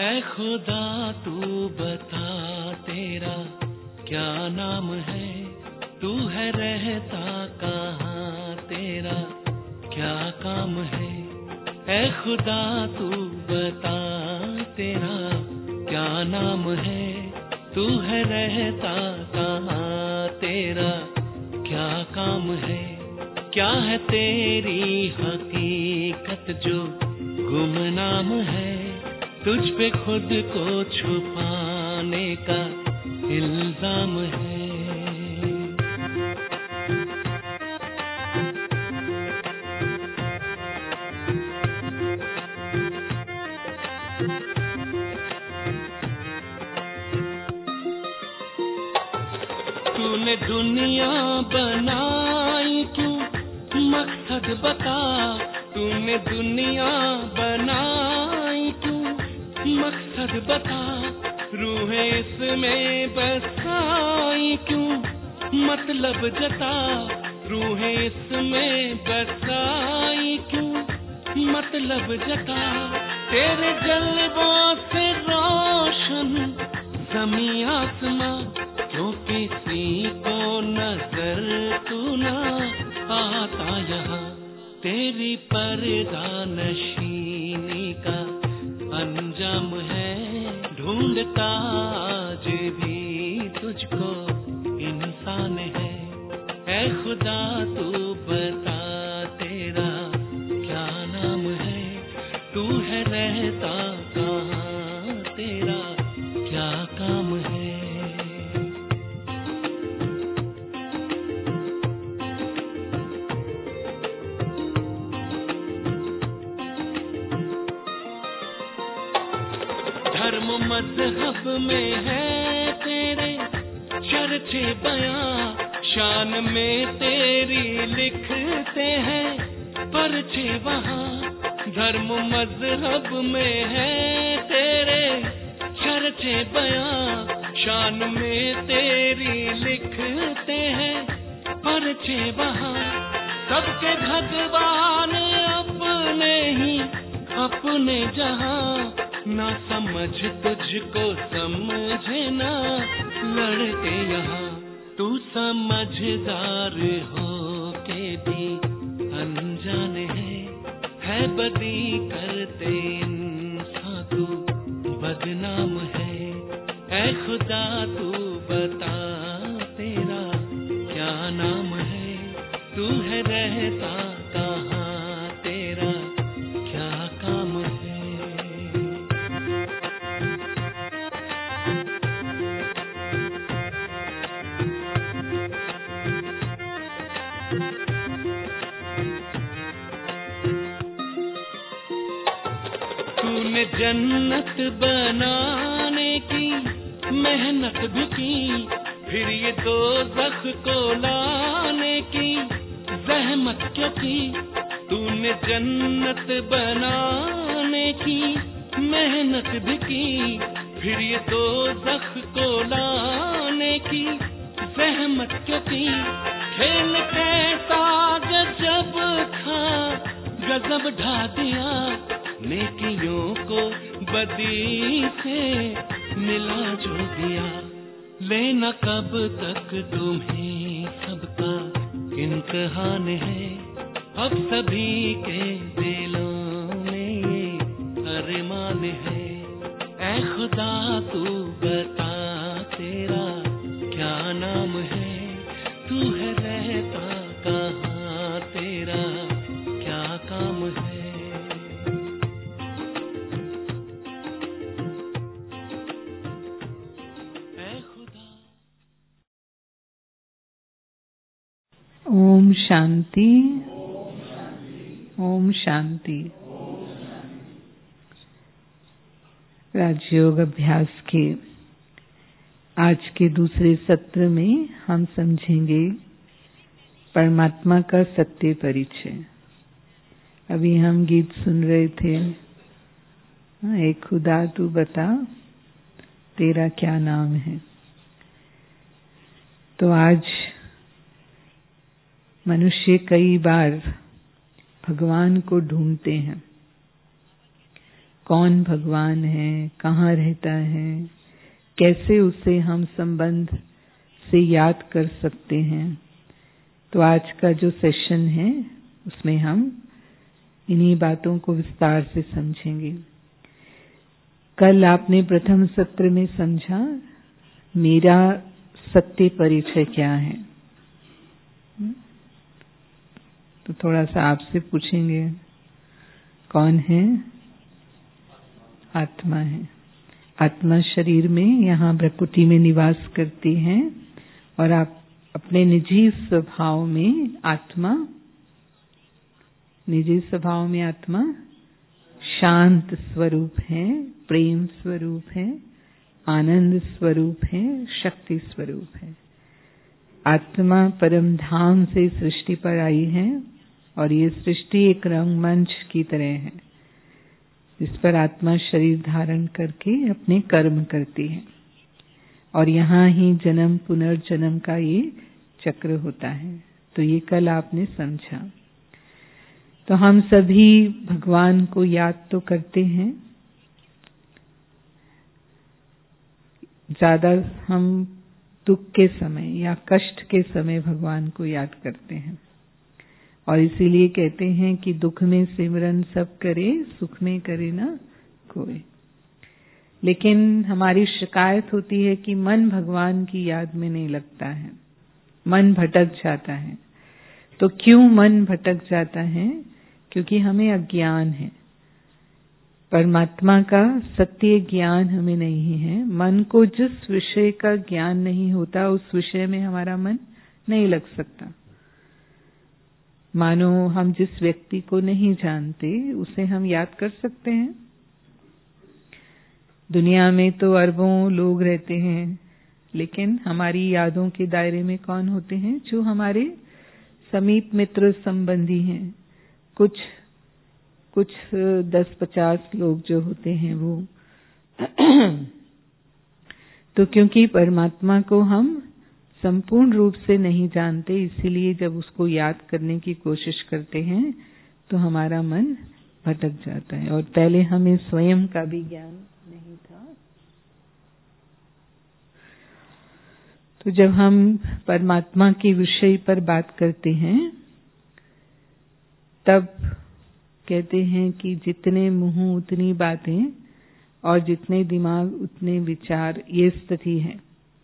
ऐ खुदा तू बता तेरा क्या नाम है, तू है रहता कहाँ, तेरा क्या काम है। ऐ खुदा तू बता तेरा क्या नाम है, तू है रहता कहाँ, तेरा क्या काम है। क्या है तेरी हकीकत जो गुमनाम है, तुझ पे खुद को छुपाने का इल्जाम है। तूने दुनिया बनाई क्यों, मकसद बता। तूने दुनिया बनाई क्यों, मकसद बता। रूहें इसमें बसाई क्यों, मतलब जता। रूहें इसमें बसाई क्यों, मतलब जता। तेरे जलवों से रोशन ज़मीं आसमां, क्यों किसी को नजर तू ना आता यहाँ। तेरी पर्दा नशीनी का अंजाम है, ढूंढता आज भी तुझको इंसान है। ऐ खुदा तू बता तेरा क्या नाम है, तू है रहता कहाँ, तेरा क्या काम है। धर्म मजहब में है तेरे चर्चे बयां, शान में तेरी लिखते हैं पर्चे वहाँ। धर्म मजहब में है तेरे चर्चे बयां, शान में तेरी लिखते हैं पर्चे वहाँ। सबके भगवान अपने ही अपने जहाँ, ना समझ तुझको समझे ना लड़के यहाँ। तू समझदार हो के भी अनजान है बदी करते इंसान तू बदनाम है। ऐ खुदा तू बता तेरा क्या नाम है, तू है रहता कहाँ, तेरा क्या काम है। तूने जन्नत बनाने की मेहनत भी की, फिर ये दोज़ख को लाने की ज़हमत क्यों की। तूने जन्नत बनाने की मेहनत भी की, फिर ये दोज़ख को लाने की ज़हमत क्यों की। खेल कैसा गजब था, गजब ढा दिया, नेकियों को बदी से मिला जो दिया। लेना कब तक तुम्हें सबका इम्तिहान है, अब सभी के दिलों में ये अरमान है। ऐ खुदा तू बता तेरा क्या नाम है, तू है रहता कहाँ, तेरा क्या काम है। ओम शांति, ओम शांति। राजयोग अभ्यास के आज के दूसरे सत्र में हम समझेंगे परमात्मा का सत्य परिचय। अभी हम गीत सुन रहे थे, ऐ खुदा तू बता तेरा क्या नाम है। तो आज मनुष्य कई बार भगवान को ढूंढते हैं, कौन भगवान है, कहाँ रहता है, कैसे उसे हम संबंध से याद कर सकते हैं। तो आज का जो सेशन है उसमें हम इन्हीं बातों को विस्तार से समझेंगे। कल आपने प्रथम सत्र में समझा मेरा सत्य परिचय क्या है। तो थोड़ा सा आपसे पूछेंगे, कौन है? आत्मा है। आत्मा शरीर में यहाँ भ्रकुटी में निवास करती है और आप अपने निजी स्वभाव में आत्मा शांत स्वरूप है, प्रेम स्वरूप है, आनंद स्वरूप है, शक्ति स्वरूप है। आत्मा परम धाम से सृष्टि पर आई है और ये सृष्टि एक रंगमंच की तरह है जिस पर आत्मा शरीर धारण करके अपने कर्म करती है और यहाँ ही जन्म पुनर्जन्म का ये चक्र होता है। तो ये कल आपने समझा। तो हम सभी भगवान को याद तो करते हैं, ज्यादा हम दुख के समय या कष्ट के समय भगवान को याद करते हैं और इसीलिए कहते हैं कि दुख में सिमरन सब करे, सुख में करे ना कोई। लेकिन हमारी शिकायत होती है कि मन भगवान की याद में नहीं लगता है, मन भटक जाता है। तो क्यों मन भटक जाता है? क्योंकि हमें अज्ञान है, परमात्मा का सत्य ज्ञान हमें नहीं है। मन को जिस विषय का ज्ञान नहीं होता उस विषय में हमारा मन नहीं लग सकता। मानो हम जिस व्यक्ति को नहीं जानते उसे हम याद कर सकते हैं। दुनिया में तो अरबों लोग रहते हैं, लेकिन हमारी यादों के दायरे में कौन होते हैं? जो हमारे समीप मित्र संबंधी हैं। कुछ 10-50 लोग जो होते हैं वो तो क्योंकि परमात्मा को हम संपूर्ण रूप से नहीं जानते, इसीलिए जब उसको याद करने की कोशिश करते हैं तो हमारा मन भटक जाता है। और पहले हमें स्वयं का भी ज्ञान नहीं था। तो जब हम परमात्मा के विषय पर बात करते हैं तब कहते हैं कि जितने मुंह उतनी बातें और जितने दिमाग उतने विचार, ये स्थिति है।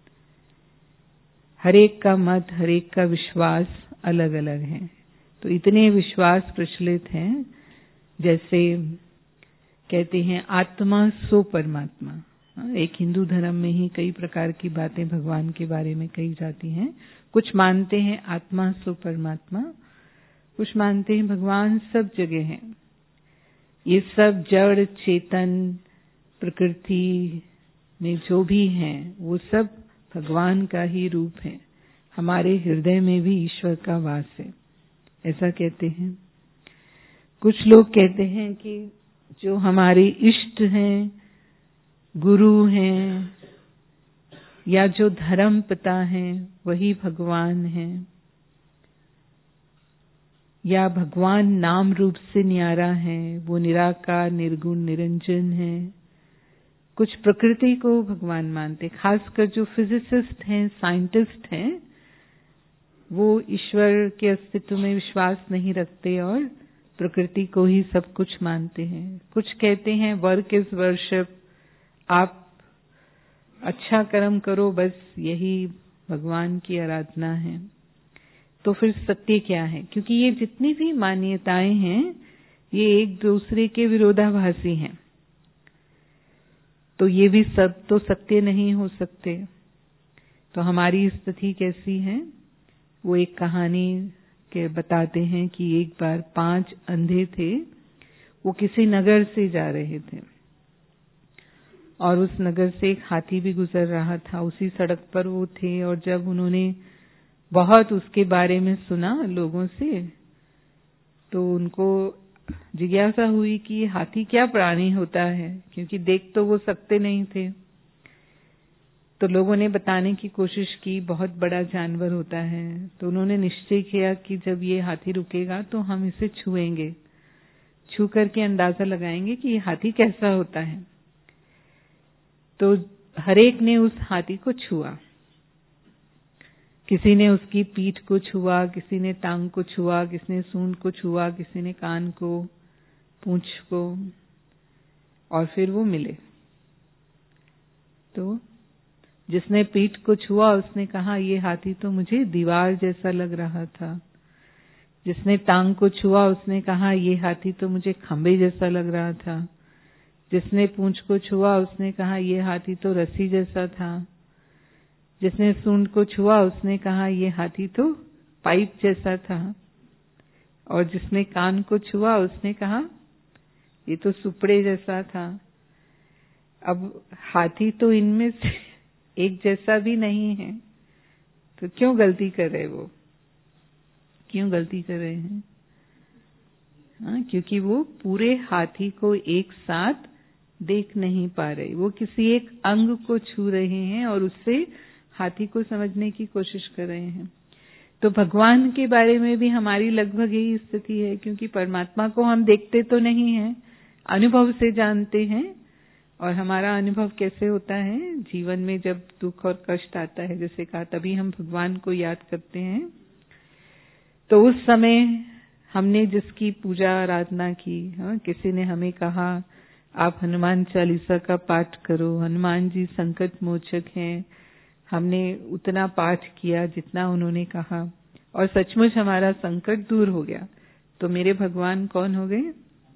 हर एक का मत, हर एक का विश्वास अलग अलग है। तो इतने विश्वास प्रचलित हैं, जैसे कहते हैं आत्मा सो परमात्मा। एक हिंदू धर्म में ही कई प्रकार की बातें भगवान के बारे में कही जाती हैं। कुछ मानते हैं आत्मा सो परमात्मा, कुछ मानते हैं भगवान सब जगह हैं। ये सब जड़ चेतन प्रकृति में जो भी हैं वो सब भगवान का ही रूप है। हमारे हृदय में भी ईश्वर का वास है, ऐसा कहते हैं। कुछ लोग कहते हैं कि जो हमारे इष्ट हैं, गुरु हैं या जो धर्म पिता हैं वही भगवान हैं, या भगवान नाम रूप से न्यारा है, वो निराकार निर्गुण निरंजन है। कुछ प्रकृति को भगवान मानते, खासकर जो फिजिसिस्ट हैं, साइंटिस्ट हैं, वो ईश्वर के अस्तित्व में विश्वास नहीं रखते और प्रकृति को ही सब कुछ मानते हैं। कुछ कहते हैं वर्क इज वर्शिप, आप अच्छा कर्म करो, बस यही भगवान की आराधना है। तो फिर सत्य क्या है? क्योंकि ये जितनी भी मान्यताएं हैं ये एक दूसरे के विरोधाभासी हैं, तो ये भी सब तो सत्य नहीं हो सकते। तो हमारी स्थिति कैसी है? वो एक कहानी के बताते हैं कि एक बार 5 अंधे थे, वो किसी नगर से जा रहे थे और उस नगर से एक हाथी भी गुजर रहा था। उसी सड़क पर वो थे और जब उन्होंने बहुत उसके बारे में सुना लोगों से, तो उनको जिज्ञासा हुई कि ये हाथी क्या प्राणी होता है, क्योंकि देख तो वो सकते नहीं थे। तो लोगों ने बताने की कोशिश की, बहुत बड़ा जानवर होता है। तो उन्होंने निश्चय किया कि जब ये हाथी रुकेगा तो हम इसे छुएंगे। छू करके अंदाजा लगाएंगे कि ये हाथी कैसा होता है। तो हरेक ने उस हाथी को छुआ, किसी ने उसकी पीठ को छुआ, किसी ने टांग को छुआ, किसी ने सूंड को छुआ, किसी ने कान को, पूंछ को, और फिर वो मिले। तो जिसने पीठ को छुआ उसने कहा ये हाथी तो मुझे दीवार जैसा लग रहा था। जिसने टांग को छुआ उसने कहा ये हाथी तो मुझे खंबे जैसा लग रहा था। जिसने पूंछ को छुआ उसने कहा ये हाथी तो रस्सी जैसा था। जिसने सूंड को छुआ उसने कहा ये हाथी तो पाइप जैसा था। और जिसने कान को छुआ उसने कहा ये तो सुपड़े जैसा था। अब हाथी तो इनमें से एक जैसा भी नहीं है, तो क्यों गलती कर रहे वो? क्यों गलती कर रहे हैं? हाँ, क्योंकि वो पूरे हाथी को एक साथ देख नहीं पा रहे, वो किसी एक अंग को छू रहे हैं और उससे हाथी को समझने की कोशिश कर रहे हैं। तो भगवान के बारे में भी हमारी लगभग यही स्थिति है, क्योंकि परमात्मा को हम देखते तो नहीं हैं, अनुभव से जानते हैं। और हमारा अनुभव कैसे होता है? जीवन में जब दुख और कष्ट आता है, जैसे कहा, तभी हम भगवान को याद करते हैं। तो उस समय हमने जिसकी पूजा आराधना की, किसी ने हमें कहा आप हनुमान चालीसा का पाठ करो, हनुमान जी संकट मोचक हैं, हमने उतना पाठ किया जितना उन्होंने कहा और सचमुच हमारा संकट दूर हो गया। तो मेरे भगवान कौन हो गए?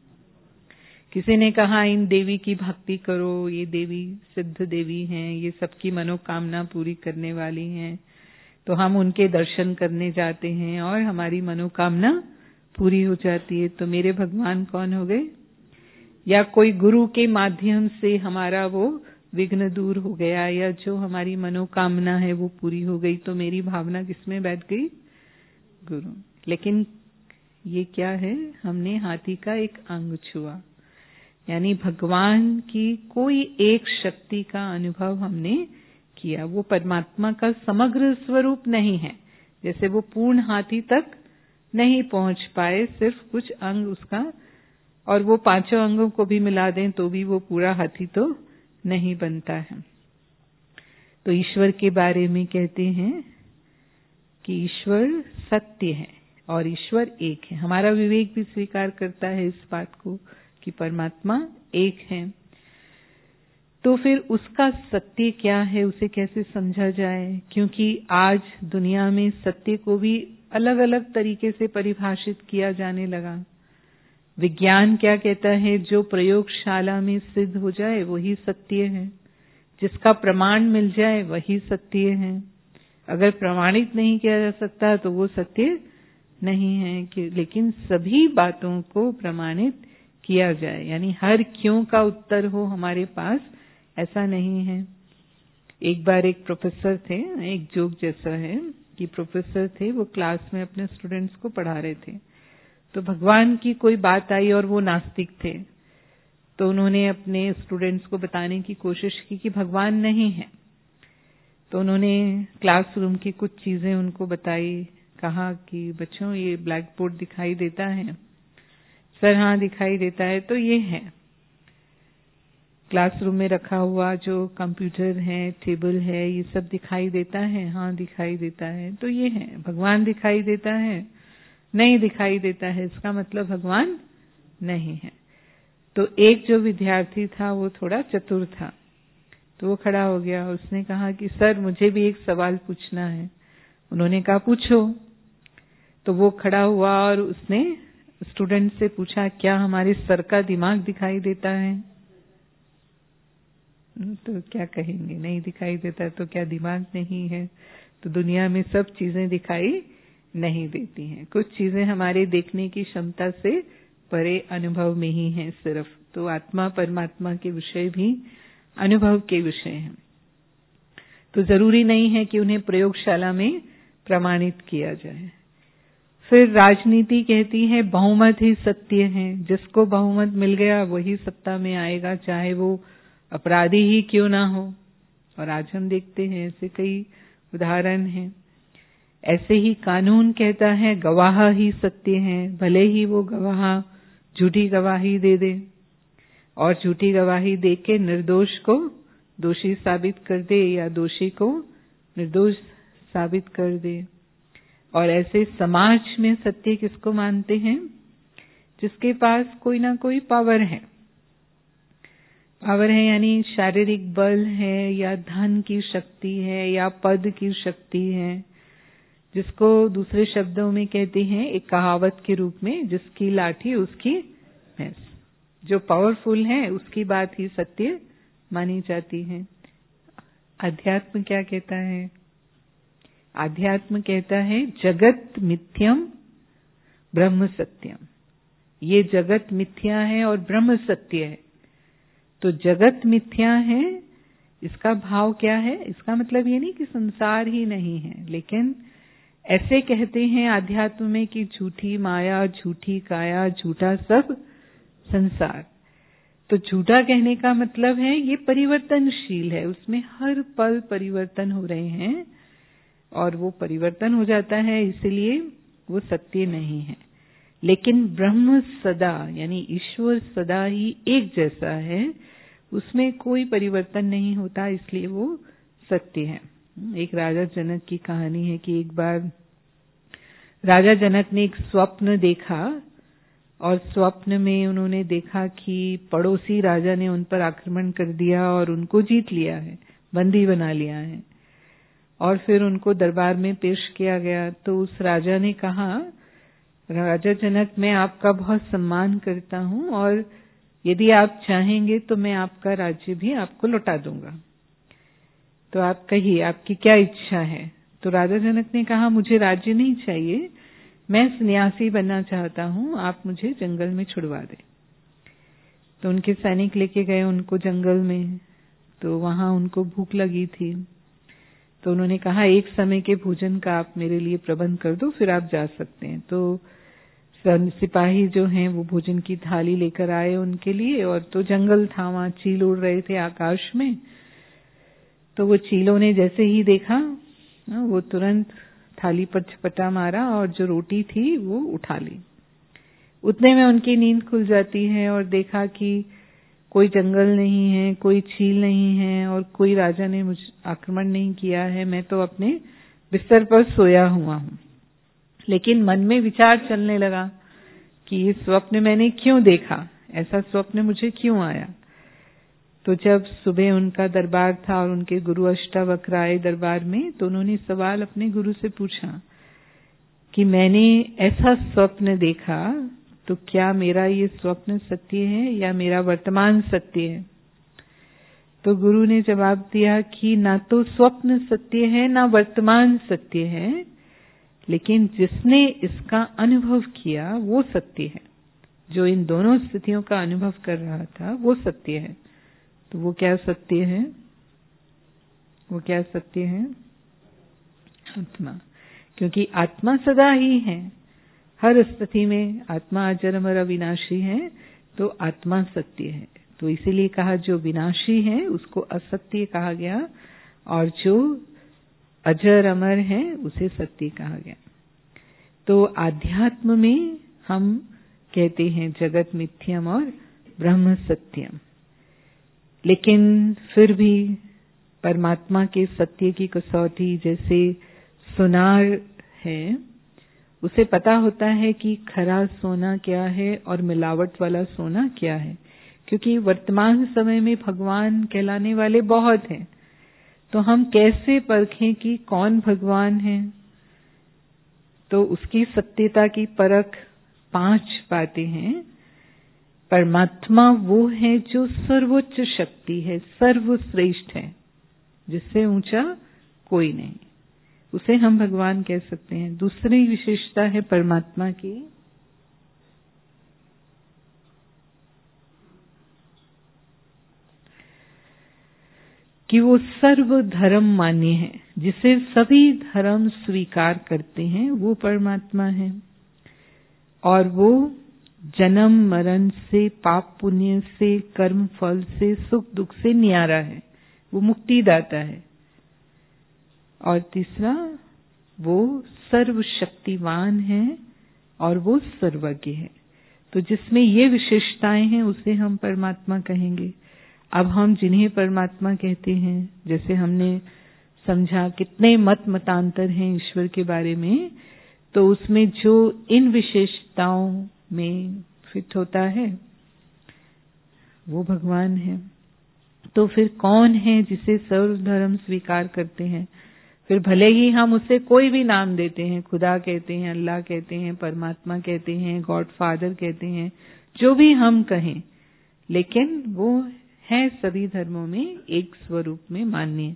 किसी ने कहा इन देवी की भक्ति करो, ये देवी सिद्ध देवी हैं, ये सबकी मनोकामना पूरी करने वाली हैं, तो हम उनके दर्शन करने जाते हैं और हमारी मनोकामना पूरी हो जाती है। तो मेरे भगवान कौन हो गए? या कोई गुरु के माध्यम से हमारा वो विघ्न दूर हो गया, या जो हमारी मनोकामना है वो पूरी हो गई, तो मेरी भावना किसमें बैठ गई? गुरु। लेकिन ये क्या है? हमने हाथी का एक अंग छुआ, यानी भगवान की कोई एक शक्ति का अनुभव हमने किया। वो परमात्मा का समग्र स्वरूप नहीं है, जैसे वो पूर्ण हाथी तक नहीं पहुंच पाए, सिर्फ कुछ अंग उसका, और वो पांचों अंगों को भी मिला दें तो भी वो पूरा हाथी तो नहीं बनता है। तो ईश्वर के बारे में कहते हैं कि ईश्वर सत्य है और ईश्वर एक है। हमारा विवेक भी स्वीकार करता है इस बात को कि परमात्मा एक है। तो फिर उसका सत्य क्या है, उसे कैसे समझा जाए? क्योंकि आज दुनिया में सत्य को भी अलग अलग तरीके से परिभाषित किया जाने लगा। विज्ञान क्या कहता है? जो प्रयोगशाला में सिद्ध हो जाए वही सत्य है, जिसका प्रमाण मिल जाए वही सत्य है। अगर प्रमाणित नहीं किया जा सकता तो वो सत्य नहीं है। कि लेकिन सभी बातों को प्रमाणित किया जाए, यानी हर क्यों का उत्तर हो हमारे पास, ऐसा नहीं है। एक बार एक प्रोफेसर थे, एक जोक जैसा है कि प्रोफेसर थे, वो क्लास में अपने स्टूडेंट्स को पढ़ा रहे थे। तो भगवान की कोई बात आई और वो नास्तिक थे, तो उन्होंने अपने स्टूडेंट्स को बताने की कोशिश की कि भगवान नहीं है। तो उन्होंने क्लासरूम की कुछ चीजें उनको बताई, कहा कि बच्चों ये ब्लैक बोर्ड दिखाई देता है? सर हाँ दिखाई देता है। तो ये है क्लासरूम में रखा हुआ जो कंप्यूटर है, टेबल है, ये सब दिखाई देता है? हाँ दिखाई देता है। तो ये है। भगवान दिखाई देता है? नहीं दिखाई देता है। इसका मतलब भगवान नहीं है। तो एक जो विद्यार्थी था वो थोड़ा चतुर था, तो वो खड़ा हो गया, उसने कहा कि सर मुझे भी एक सवाल पूछना है। उन्होंने कहा पूछो। तो वो खड़ा हुआ और उसने स्टूडेंट से पूछा क्या हमारे सर का दिमाग दिखाई देता है? तो क्या कहेंगे? नहीं दिखाई देता तो क्या दिमाग नहीं है? तो दुनिया में सब चीजें दिखाई नहीं देती हैं, कुछ चीजें हमारे देखने की क्षमता से परे अनुभव में ही हैं सिर्फ। तो आत्मा परमात्मा के विषय भी अनुभव के विषय हैं, तो जरूरी नहीं है कि उन्हें प्रयोगशाला में प्रमाणित किया जाए। फिर राजनीति कहती है बहुमत ही सत्य है, जिसको बहुमत मिल गया वही सत्ता में आएगा, चाहे वो अपराधी ही क्यों ना हो। और आज हम देखते हैं ऐसे कई उदाहरण हैं। ऐसे ही कानून कहता है गवाह ही सत्य हैं, भले ही वो गवाह झूठी गवाही दे दे और झूठी गवाही दे के निर्दोष को दोषी साबित कर दे या दोषी को निर्दोष साबित कर दे। और ऐसे समाज में सत्य किसको मानते हैं? जिसके पास कोई ना कोई पावर है। पावर है यानी शारीरिक बल है या धन की शक्ति है या पद की शक्ति है, जिसको दूसरे शब्दों में कहते हैं एक कहावत के रूप में, जिसकी लाठी उसकी भैंस। जो पावरफुल है उसकी बात ही सत्य मानी जाती है। अध्यात्म क्या कहता है? अध्यात्म कहता है जगत मिथ्यम ब्रह्म सत्यम। ये जगत मिथ्या है और ब्रह्म सत्य है। तो जगत मिथ्या है, इसका भाव क्या है? इसका मतलब ये नहीं कि संसार ही नहीं है, लेकिन ऐसे कहते हैं आध्यात्म में कि झूठी माया, झूठी काया, झूठा सब संसार। तो झूठा कहने का मतलब है ये परिवर्तनशील है, उसमें हर पल परिवर्तन हो रहे हैं और वो परिवर्तन हो जाता है, इसलिए वो सत्य नहीं है। लेकिन ब्रह्म सदा यानी ईश्वर सदा ही एक जैसा है, उसमें कोई परिवर्तन नहीं होता, इसलिए वो सत्य है। एक राजा जनक की कहानी है कि एक बार राजा जनक ने एक स्वप्न देखा और स्वप्न में उन्होंने देखा कि पड़ोसी राजा ने उन पर आक्रमण कर दिया और उनको जीत लिया है, बंदी बना लिया है। और फिर उनको दरबार में पेश किया गया। तो उस राजा ने कहा, राजा जनक, मैं आपका बहुत सम्मान करता हूं और यदि आप चाहेंगे तो मैं आपका राज्य भी आपको लौटा दूंगा। तो आप कहिए आपकी क्या इच्छा है? तो राजा जनक ने कहा, मुझे राज्य नहीं चाहिए, मैं सन्यासी बनना चाहता हूं, आप मुझे जंगल में छुड़वा दें। तो उनके सैनिक लेके गए उनको जंगल में। तो वहां उनको भूख लगी थी, तो उन्होंने कहा एक समय के भोजन का आप मेरे लिए प्रबंध कर दो, फिर आप जा सकते हैं। तो सिपाही जो हैं वो भोजन की थाली लेकर आए उनके लिए, और तो जंगल था, वहां चील उड़ रहे थे आकाश में। तो वो चीलों ने जैसे ही देखा वो तुरंत थाली पर झपटा मारा और जो रोटी थी वो उठा ली। उतने में उनकी नींद खुल जाती है और देखा कि कोई जंगल नहीं है, कोई चील नहीं है और कोई राजा ने मुझ आक्रमण नहीं किया है, मैं तो अपने बिस्तर पर सोया हुआ हूं। लेकिन मन में विचार चलने लगा कि ये स्वप्न मैंने क्यों देखा, ऐसा स्वप्न मुझे क्यों आया। तो जब सुबह उनका दरबार था और उनके गुरु अष्टावक्र आए दरबार में, तो उन्होंने सवाल अपने गुरु से पूछा कि मैंने ऐसा स्वप्न देखा, तो क्या मेरा ये स्वप्न सत्य है या मेरा वर्तमान सत्य है? तो गुरु ने जवाब दिया कि ना तो स्वप्न सत्य है ना वर्तमान सत्य है, लेकिन जिसने इसका अनुभव किया वो सत्य है। जो इन दोनों स्थितियों का अनुभव कर रहा था वो सत्य है। तो वो क्या सत्य है? वो क्या सत्य है? आत्मा। क्योंकि आत्मा सदा ही है, हर स्थिति में आत्मा अजर अमर अविनाशी है, तो आत्मा सत्य है। तो इसीलिए कहा जो विनाशी है उसको असत्य कहा गया और जो अजर अमर है उसे सत्य कहा गया। तो आध्यात्म में हम कहते हैं जगत मिथ्यम और ब्रह्म सत्यम। लेकिन फिर भी परमात्मा के सत्य की कसौटी, जैसे सुनार है, उसे पता होता है कि खरा सोना क्या है और मिलावट वाला सोना क्या है। क्योंकि वर्तमान समय में भगवान कहलाने वाले बहुत हैं, तो हम कैसे परखें कि कौन भगवान है? तो उसकी सत्यता की परख 5 बातें हैं। परमात्मा वो है जो सर्वोच्च शक्ति है, सर्वश्रेष्ठ है, जिससे ऊंचा कोई नहीं, उसे हम भगवान कह सकते हैं। दूसरी विशेषता है परमात्मा की कि वो सर्व धर्म मान्य है, जिसे सभी धर्म स्वीकार करते हैं, वो परमात्मा है। और वो जन्म मरण से, पाप पुण्य से, कर्म फल से, सुख दुख से न्यारा है, वो मुक्तिदाता है। और तीसरा, वो सर्वशक्तिवान है और वो सर्वज्ञ है। तो जिसमें ये विशेषताएं हैं उसे हम परमात्मा कहेंगे। अब हम जिन्हें परमात्मा कहते हैं, जैसे हमने समझा कितने मतांतर हैं ईश्वर के बारे में, तो उसमें जो इन विशेषताओं में फिट होता है वो भगवान है। तो फिर कौन है जिसे सर्वधर्म स्वीकार करते हैं? फिर भले ही हम उसे कोई भी नाम देते हैं, खुदा कहते हैं, अल्लाह कहते हैं, परमात्मा कहते हैं, गॉड फादर कहते हैं, जो भी हम कहें, लेकिन वो है सभी धर्मों में एक स्वरूप में मान्य।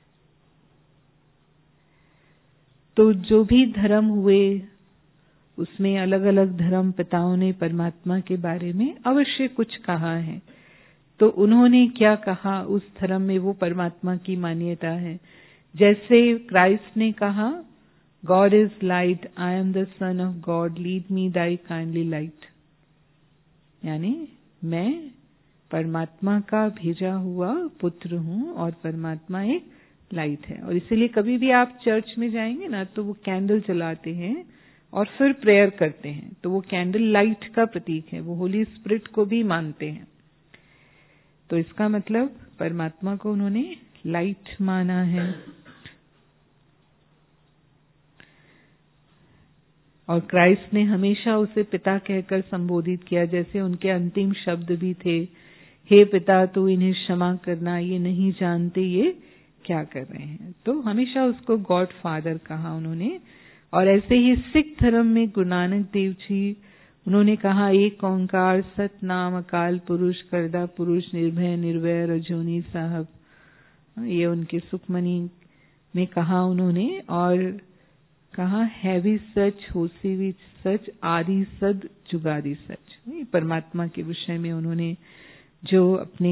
तो जो भी धर्म हुए उसमें अलग अलग धर्म पिताओं ने परमात्मा के बारे में अवश्य कुछ कहा है। तो उन्होंने क्या कहा, उस धर्म में वो परमात्मा की मान्यता है। जैसे क्राइस्ट ने कहा, God is light, I am the son of God, lead me thy kindly light, यानी मैं परमात्मा का भेजा हुआ पुत्र हूं और परमात्मा एक लाइट है। और इसीलिए कभी भी आप चर्च में जाएंगे ना, तो वो कैंडल जलाते हैं और फिर प्रेयर करते हैं, तो वो कैंडल लाइट का प्रतीक है। वो होली स्पिरिट को भी मानते हैं। तो इसका मतलब परमात्मा को उन्होंने लाइट माना है। और क्राइस्ट ने हमेशा उसे पिता कहकर संबोधित किया, जैसे उनके अंतिम शब्द भी थे, हे पिता तू इन्हें क्षमा करना, ये नहीं जानते ये क्या कर रहे हैं। तो हमेशा उसको गॉड फादर कहा उन्होंने। और ऐसे ही सिख धर्म में गुरु नानक देव जी, उन्होंने कहा, एक ओंकार सतनाम अकाल पुरुष करदा पुरुष निर्भय निर्वैर रजोनी साहब। ये उनके सुखमनी में कहा उन्होंने। और कहा, हैवी सच होसी विच सच, आदि सद जुगादी सच। परमात्मा के विषय में उन्होंने जो अपने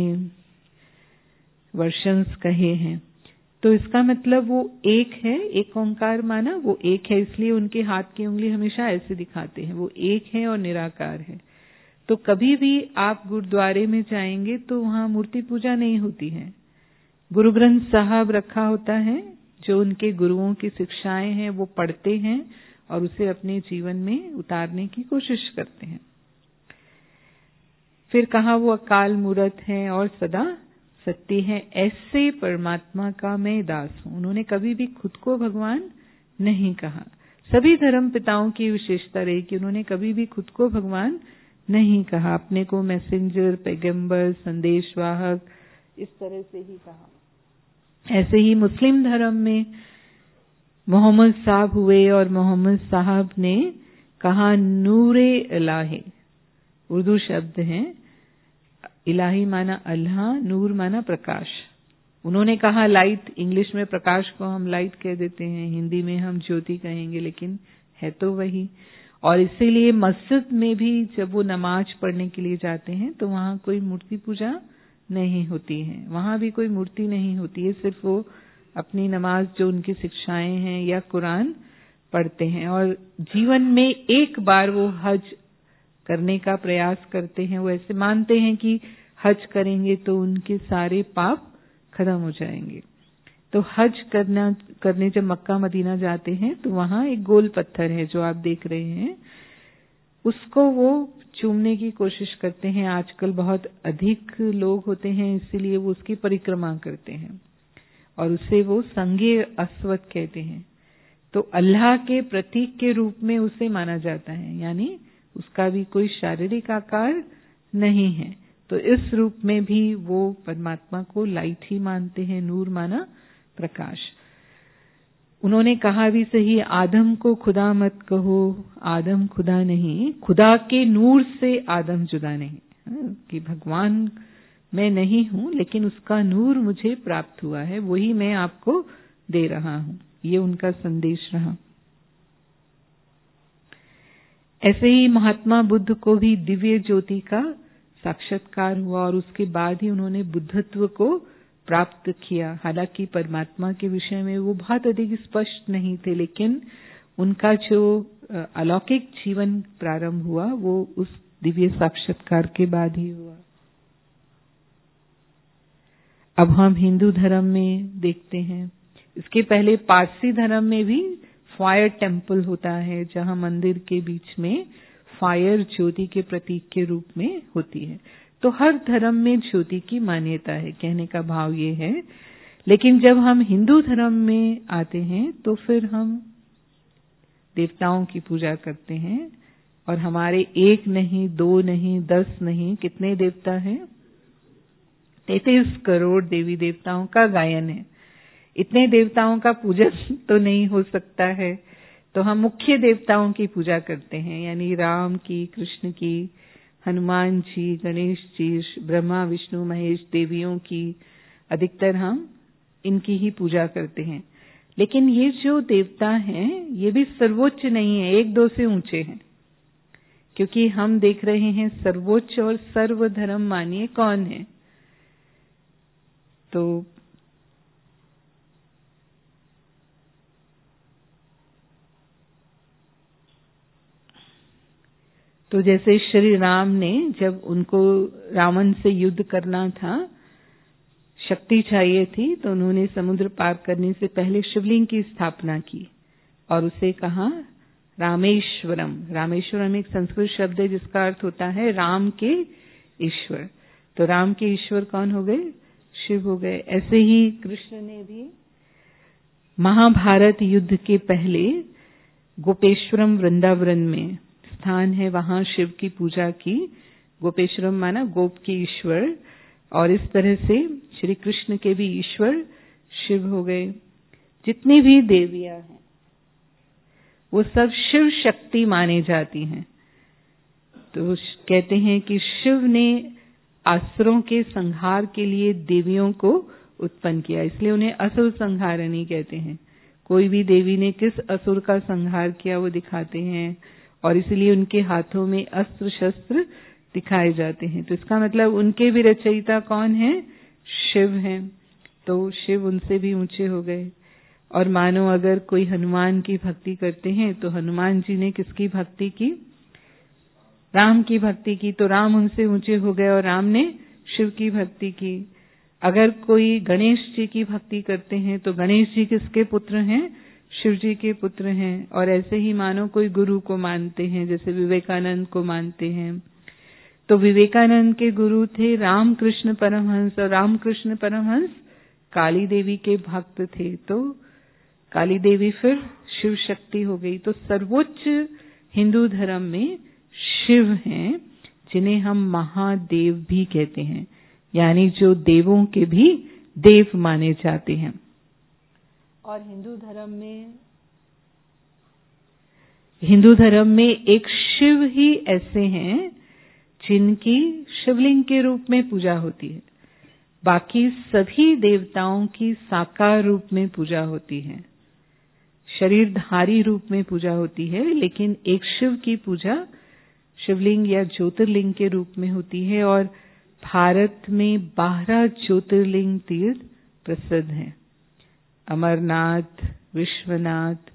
वर्शंस कहे हैं। तो इसका मतलब वो एक है, एक ओंकार माना, वो एक है, इसलिए उनके हाथ की उंगली हमेशा ऐसे दिखाते हैं, वो एक है और निराकार है। तो कभी भी आप गुरुद्वारे में जाएंगे तो वहां मूर्ति पूजा नहीं होती है। गुरु ग्रंथ साहब रखा होता है, जो उनके गुरुओं की शिक्षाएं हैं वो पढ़ते हैं और उसे अपने जीवन में उतारने की कोशिश करते हैं। फिर कहा, वो अकाल मूरत है और सदा सत्य है, ऐसे परमात्मा का मैं दास हूं। उन्होंने कभी भी खुद को भगवान नहीं कहा। सभी धर्म पिताओं की विशेषता रही कि उन्होंने कभी भी खुद को भगवान नहीं कहा, अपने को मैसेंजर, पैगंबर, संदेशवाहक इस तरह से ही कहा। ऐसे ही मुस्लिम धर्म में मोहम्मद साहब हुए और मोहम्मद साहब ने कहा, नूरे इलाही, उर्दू शब्द है, इलाही माना अल्लाह, नूर माना प्रकाश। उन्होंने कहा लाइट, इंग्लिश में प्रकाश को हम लाइट कह देते हैं, हिंदी में हम ज्योति कहेंगे, लेकिन है तो वही। और इसीलिए मस्जिद में भी जब वो नमाज पढ़ने के लिए जाते हैं तो वहां कोई मूर्ति पूजा नहीं होती है, वहां भी कोई मूर्ति नहीं होती है, सिर्फ वो अपनी नमाज जो उनकी शिक्षाएं हैं या कुरान पढ़ते हैं। और जीवन में एक बार वो हज करने का प्रयास करते हैं। वो ऐसे मानते हैं कि हज करेंगे तो उनके सारे पाप खत्म हो जाएंगे। तो हज करने जब मक्का मदीना जाते हैं तो वहां एक गोल पत्थर है जो आप देख रहे हैं, उसको वो चूमने की कोशिश करते हैं। आजकल बहुत अधिक लोग होते हैं, इसीलिए वो उसकी परिक्रमा करते हैं और उसे वो संगे अस्वद कहते हैं। तो अल्लाह के प्रतीक के रूप में उसे माना जाता है, यानी उसका भी कोई शारीरिक आकार नहीं है। तो इस रूप में भी वो परमात्मा को लाइट ही मानते हैं, नूर माना प्रकाश। उन्होंने कहा भी सही, आदम को खुदा मत कहो, आदम खुदा नहीं, खुदा के नूर से आदम जुदा नहीं। कि भगवान मैं नहीं हूं, लेकिन उसका नूर मुझे प्राप्त हुआ है, वही मैं आपको दे रहा हूं। ये उनका संदेश रहा। ऐसे ही महात्मा बुद्ध को भी दिव्य ज्योति का साक्षात्कार हुआ और उसके बाद ही उन्होंने बुद्धत्व को प्राप्त किया। हालांकि परमात्मा के विषय में वो बहुत अधिक स्पष्ट नहीं थे, लेकिन उनका जो अलौकिक जीवन प्रारंभ हुआ वो उस दिव्य साक्षात्कार के बाद ही हुआ। अब हम हिंदू धर्म में देखते हैं, इसके पहले पारसी धर्म में भी फायर टेम्पल होता है, जहां मंदिर के बीच में फायर ज्योति के प्रतीक के रूप में होती है। तो हर धर्म में ज्योति की मान्यता है, कहने का भाव ये है। लेकिन जब हम हिंदू धर्म में आते हैं तो फिर हम देवताओं की पूजा करते हैं, और हमारे 1 नहीं, 2 नहीं, 10 नहीं, कितने देवता हैं? 33 करोड़ देवी देवताओं का गायन है। इतने देवताओं का पूजन तो नहीं हो सकता है, तो हम मुख्य देवताओं की पूजा करते हैं, यानी राम की, कृष्ण की, हनुमान जी, गणेश जी, ब्रह्मा विष्णु महेश देवियों की, अधिकतर हम इनकी ही पूजा करते हैं। लेकिन ये जो देवता हैं ये भी सर्वोच्च नहीं है, 1-2 से ऊंचे हैं, क्योंकि हम देख रहे हैं सर्वोच्च और सर्वधर्म मानिए कौन है। तो जैसे श्री राम ने, जब उनको रावण से युद्ध करना था, शक्ति चाहिए थी, तो उन्होंने समुद्र पार करने से पहले शिवलिंग की स्थापना की और उसे कहा रामेश्वरम। रामेश्वरम एक संस्कृत शब्द है जिसका अर्थ होता है राम के ईश्वर। तो राम के ईश्वर कौन हो गए? शिव हो गए। ऐसे ही कृष्ण ने भी महाभारत युद्ध के पहले गोपेश्वरम वृंदावन में स्थान है, वहां शिव की पूजा की। गोपेश्वरम माना गोप के ईश्वर, और इस तरह से श्री कृष्ण के भी ईश्वर शिव हो गए। जितनी भी देवियां हैं वो सब शिव शक्ति माने जाती हैं। तो कहते हैं कि शिव ने असुरों के संहार के लिए देवियों को उत्पन्न किया, इसलिए उन्हें असुर संहारिणी कहते हैं। कोई भी देवी ने किस असुर का संहार किया वो दिखाते हैं, और इसलिए उनके हाथों में अस्त्र शस्त्र दिखाए जाते हैं। तो इसका मतलब उनके भी रचयिता कौन है? शिव हैं। तो शिव उनसे भी ऊंचे हो गए। और मानो अगर कोई हनुमान की भक्ति करते हैं तो हनुमान जी ने किसकी भक्ति की? राम की भक्ति की, तो राम उनसे ऊंचे हो गए और राम ने शिव की भक्ति की। अगर कोई गणेश जी की भक्ति करते हैं तो गणेश जी किसके पुत्र हैं? शिव जी के पुत्र हैं। और ऐसे ही मानो कोई गुरु को मानते हैं, जैसे विवेकानंद को मानते हैं, तो विवेकानंद के गुरु थे रामकृष्ण परमहंस, और रामकृष्ण परमहंस काली देवी के भक्त थे, तो काली देवी फिर शिव शक्ति हो गई। तो सर्वोच्च हिंदू धर्म में शिव हैं, जिन्हें हम महादेव भी कहते हैं, यानी जो देवों के भी देव माने जाते हैं। और हिंदू धर्म में एक शिव ही ऐसे हैं जिनकी शिवलिंग के रूप में पूजा होती है। बाकी सभी देवताओं की साकार रूप में पूजा होती है, शरीरधारी रूप में पूजा होती है, लेकिन एक शिव की पूजा शिवलिंग या ज्योतिर्लिंग के रूप में होती है। और भारत में 12 ज्योतिर्लिंग तीर्थ प्रसिद्ध हैं: अमरनाथ, विश्वनाथ,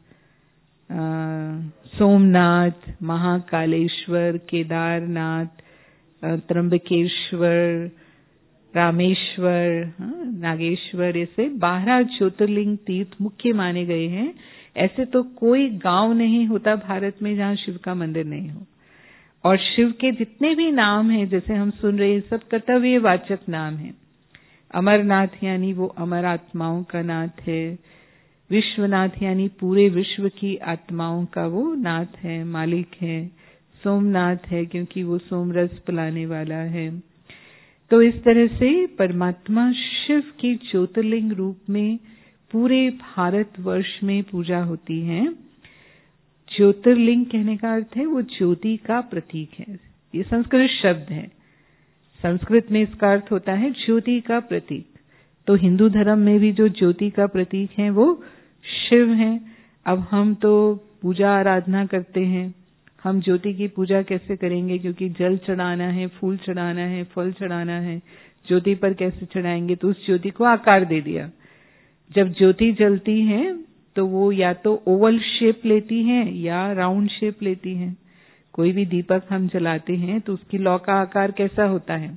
सोमनाथ, महाकालेश्वर, केदारनाथ, त्र्यंबकेश्वर, रामेश्वर, नागेश्वर, ऐसे 12 ज्योतिर्लिंग तीर्थ मुख्य माने गए हैं। ऐसे तो कोई गांव नहीं होता भारत में जहां शिव का मंदिर नहीं हो। और शिव के जितने भी नाम हैं, जैसे हम सुन रहे हैं, सब कर्तव्यवाचक नाम हैं। अमरनाथ यानी वो अमर आत्माओं का नाथ है, विश्वनाथ यानी पूरे विश्व की आत्माओं का वो नाथ है, मालिक है, सोमनाथ है क्योंकि वो सोमरस पिलाने वाला है। तो इस तरह से परमात्मा शिव की ज्योतिर्लिंग रूप में पूरे भारतवर्ष में पूजा होती है। ज्योतिर्लिंग कहने का अर्थ है वो ज्योति का प्रतीक है। ये संस्कृत शब्द है, संस्कृत में इसका अर्थ होता है ज्योति का प्रतीक। तो हिंदू धर्म में भी जो ज्योति का प्रतीक है वो शिव हैं। अब हम तो पूजा आराधना करते हैं, हम ज्योति की पूजा कैसे करेंगे? क्योंकि जल चढ़ाना है, फूल चढ़ाना है, फल चढ़ाना है, ज्योति पर कैसे चढ़ाएंगे? तो उस ज्योति को आकार दे दिया। जब ज्योति जलती है तो वो या तो ओवल शेप लेती है या राउंड शेप लेती है। कोई भी दीपक हम जलाते हैं तो उसकी लौ का आकार कैसा होता है?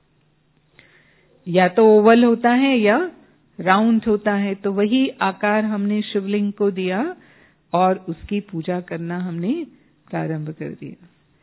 या तो ओवल होता है या राउंड होता है। तो वही आकार हमने शिवलिंग को दिया और उसकी पूजा करना हमने प्रारंभ कर दिया।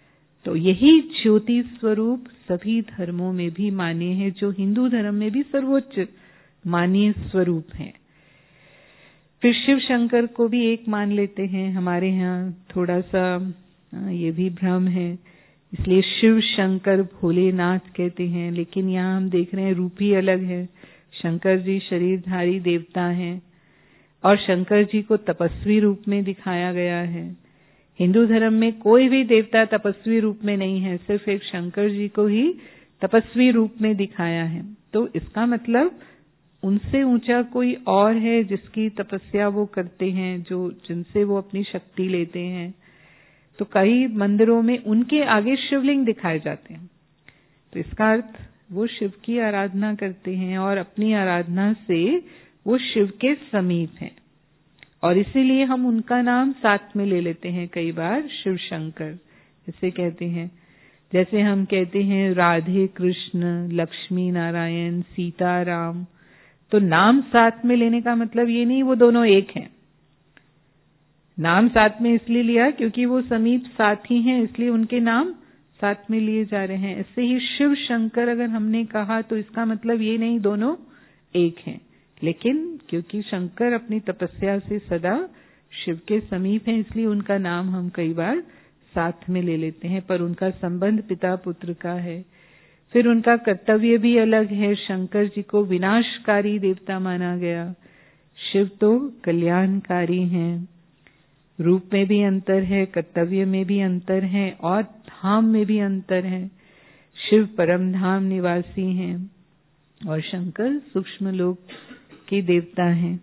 तो यही ज्योति स्वरूप सभी धर्मों में भी मान्य है, जो हिंदू धर्म में भी सर्वोच्च मान्य स्वरूप है। फिर शिव शंकर को भी एक मान लेते हैं। हमारे यहाँ थोड़ा सा ये भी भ्रम है, इसलिए शिव शंकर भोलेनाथ कहते हैं, लेकिन यहाँ हम देख रहे हैं रूप ही अलग है। शंकर जी शरीरधारी देवता हैं और शंकर जी को तपस्वी रूप में दिखाया गया है। हिंदू धर्म में कोई भी देवता तपस्वी रूप में नहीं है, सिर्फ एक शंकर जी को ही तपस्वी रूप में दिखाया है। तो इसका मतलब उनसे ऊंचा कोई और है जिसकी तपस्या वो करते हैं, जो जिनसे वो अपनी शक्ति लेते हैं। तो कई मंदिरों में उनके आगे शिवलिंग दिखाए जाते हैं, तो इसका अर्थ वो शिव की आराधना करते हैं और अपनी आराधना से वो शिव के समीप हैं, और इसीलिए हम उनका नाम साथ में ले लेते हैं कई बार, शिव शंकर इसे कहते हैं। जैसे हम कहते हैं राधे कृष्ण, लक्ष्मी नारायण, सीता राम, तो नाम साथ में लेने का मतलब ये नहीं वो दोनों एक हैं। नाम साथ में इसलिए लिया क्योंकि वो समीप साथी हैं, इसलिए उनके नाम साथ में लिए जा रहे हैं। ऐसे ही शिव शंकर अगर हमने कहा तो इसका मतलब ये नहीं दोनों एक हैं, लेकिन क्योंकि शंकर अपनी तपस्या से सदा शिव के समीप हैं, इसलिए उनका नाम हम कई बार साथ में ले लेते हैं, पर उनका संबंध पिता पुत्र का है। फिर उनका कर्तव्य भी अलग है। शंकर जी को विनाशकारी देवता माना गया, शिव तो कल्याणकारी हैं। रूप में भी अंतर है, कर्तव्य में भी अंतर है और धाम में भी अंतर है। शिव परम धाम निवासी हैं और शंकर सूक्ष्म लोक के देवता हैं।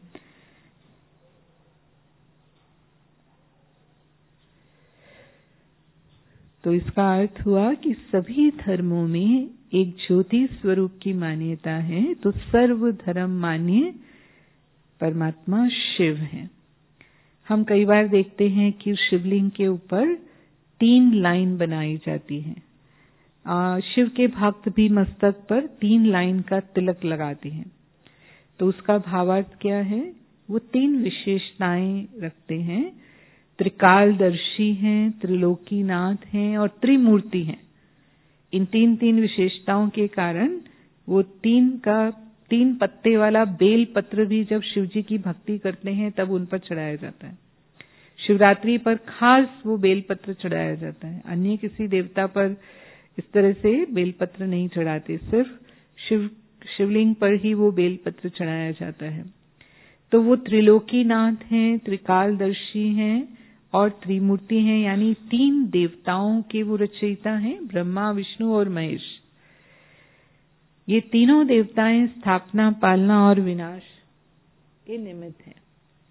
तो इसका अर्थ हुआ कि सभी धर्मों में एक ज्योति स्वरूप की मान्यता है, तो सर्व धर्म मान्य परमात्मा शिव है। हम कई बार देखते हैं कि शिवलिंग के ऊपर 3 लाइन बनाई जाती है। शिव के भक्त भी मस्तक पर 3 लाइन का तिलक लगाते हैं। तो उसका भावार्थ क्या है? वो 3 विशेषताएं रखते हैं। त्रिकालदर्शी हैं, त्रिलोकीनाथ हैं और त्रिमूर्ति हैं। इन 3 विशेषताओं के कारण वो 3 पत्ते वाला बेल पत्र भी जब शिव जी की भक्ति करते हैं तब उन पर चढ़ाया जाता है। शिवरात्रि पर खास वो बेल पत्र चढ़ाया जाता है, अन्य किसी देवता पर इस तरह से बेल पत्र नहीं चढ़ाते, सिर्फ शिवलिंग पर ही वो बेल पत्र चढ़ाया जाता है। तो वो त्रिलोकीनाथ हैं, त्रिकालदर्शी हैं और त्रिमूर्ति हैं, यानी 3 देवताओं के वो रचयिता हैं, ब्रह्मा, विष्णु और महेश। ये तीनों देवताएं स्थापना, पालना और विनाश के निमित्त हैं।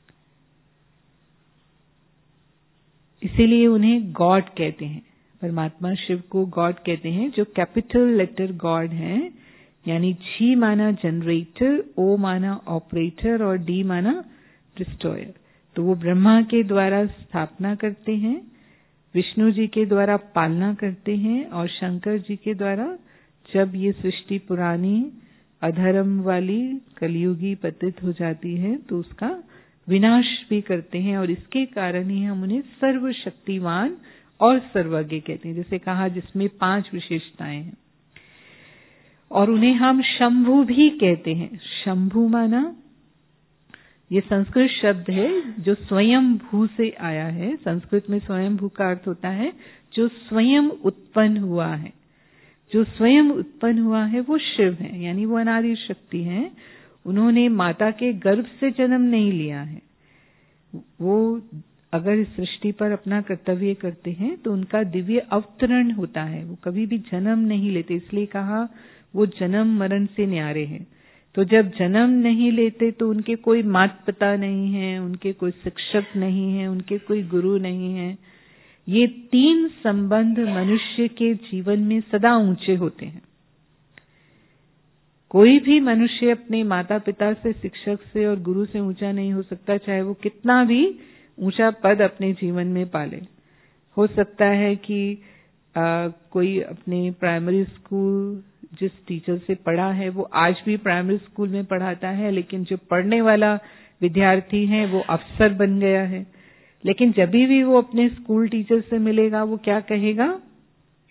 इसीलिए उन्हें गॉड कहते हैं। परमात्मा शिव को गॉड कहते हैं, जो कैपिटल लेटर गॉड हैं, यानी जी माना जनरेटर, ओ माना ऑपरेटर और डी माना डिस्ट्रॉयर। तो वो ब्रह्मा के द्वारा स्थापना करते हैं, विष्णु जी के द्वारा पालना करते हैं और शंकर जी के द्वारा जब ये सृष्टि पुरानी अधर्म वाली कलयुगी पतित हो जाती है तो उसका विनाश भी करते हैं। और इसके कारण ही हम उन्हें सर्वशक्तिवान और सर्वज्ञ कहते हैं, जैसे कहा जिसमें 5 विशेषताएं हैं। और उन्हें हम शंभु भी कहते हैं। शंभु माना ये संस्कृत शब्द है जो स्वयं भू से आया है। संस्कृत में स्वयं भू का अर्थ होता है जो स्वयं उत्पन्न हुआ है। जो स्वयं उत्पन्न हुआ है वो शिव है, यानी वो अनादि शक्ति है। उन्होंने माता के गर्भ से जन्म नहीं लिया है। वो अगर इस सृष्टि पर अपना कर्तव्य करते हैं तो उनका दिव्य अवतरण होता है, वो कभी भी जन्म नहीं लेते। इसलिए कहा वो जन्म मरण से न्यारे हैं। तो जब जन्म नहीं लेते तो उनके कोई माता पिता नहीं है, उनके कोई शिक्षक नहीं है, उनके कोई गुरु नहीं है। ये 3 संबंध मनुष्य के जीवन में सदा ऊंचे होते हैं। कोई भी मनुष्य अपने माता पिता से, शिक्षक से और गुरु से ऊंचा नहीं हो सकता, चाहे वो कितना भी ऊंचा पद अपने जीवन में पाले। हो सकता है कि कोई अपने प्राइमरी स्कूल जिस टीचर से पढ़ा है वो आज भी प्राइमरी स्कूल में पढ़ाता है, लेकिन जो पढ़ने वाला विद्यार्थी है वो अफसर बन गया है। लेकिन जब भी वो अपने स्कूल टीचर से मिलेगा वो क्या कहेगा?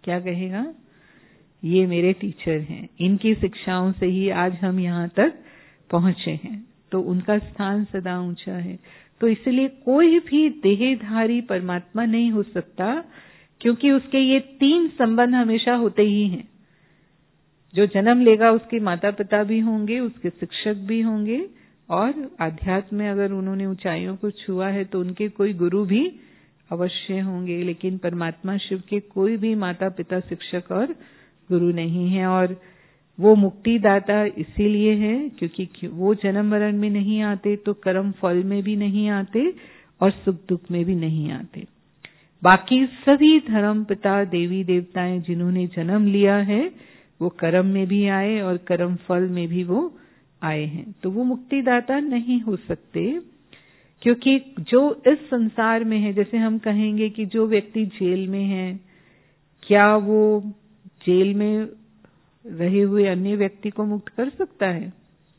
क्या कहेगा? ये मेरे टीचर हैं, इनकी शिक्षाओं से ही आज हम यहाँ तक पहुंचे हैं। तो उनका स्थान सदा ऊंचा है। तो इसलिए कोई भी देहधारी परमात्मा नहीं हो सकता, क्योंकि उसके ये 3 संबंध हमेशा होते ही हैं। जो जन्म लेगा उसके माता पिता भी होंगे, उसके शिक्षक भी होंगे, और आध्यात्म में अगर उन्होंने ऊंचाइयों को छुआ है तो उनके कोई गुरु भी अवश्य होंगे। लेकिन परमात्मा शिव के कोई भी माता पिता, शिक्षक और गुरु नहीं है। और वो मुक्तिदाता इसीलिए है क्योंकि वो जन्म मरण में नहीं आते, तो कर्म फल में भी नहीं आते और सुख दुख में भी नहीं आते। बाकी सभी धर्म पिता, देवी देवताएं जिन्होंने जन्म लिया है, वो कर्म में भी आए और कर्म फल में भी वो आए हैं। तो वो मुक्तिदाता नहीं हो सकते, क्योंकि जो इस संसार में है, जैसे हम कहेंगे कि जो व्यक्ति जेल में है, क्या वो जेल में रहे हुए अन्य व्यक्ति को मुक्त कर सकता है?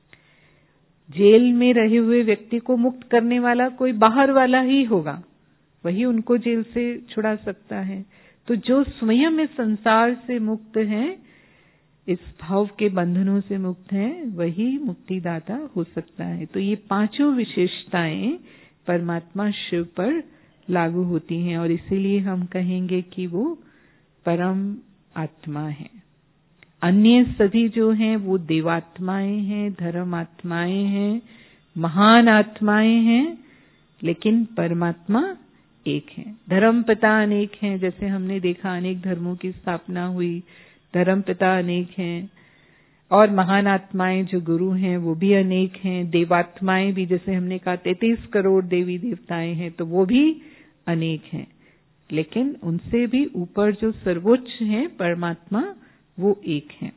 जेल में रहे हुए व्यक्ति को मुक्त करने वाला कोई बाहर वाला ही होगा, वही उनको जेल से छुड़ा सकता है। तो जो स्वयं इस संसार से मुक्त हैं, इस भाव के बंधनों से मुक्त हैं, वही मुक्तिदाता हो सकता है। तो ये 5 विशेषताएं परमात्मा शिव पर लागू होती हैं, और इसीलिए हम कहेंगे कि वो परम आत्मा है। अन्य सभी जो हैं वो देवात्माएं हैं, धर्म आत्माएं हैं, महान आत्माएं हैं, लेकिन परमात्मा एक है। धर्म पिता अनेक हैं, जैसे हमने देखा अनेक धर्मों की स्थापना हुई, धर्म पिता अनेक हैं, और महान आत्माएं जो गुरु हैं वो भी अनेक हैं। देवात्माएं भी, जैसे हमने कहा 33 करोड़ देवी देवताएं हैं, तो वो भी अनेक हैं, लेकिन उनसे भी ऊपर जो सर्वोच्च हैं परमात्मा, वो एक हैं।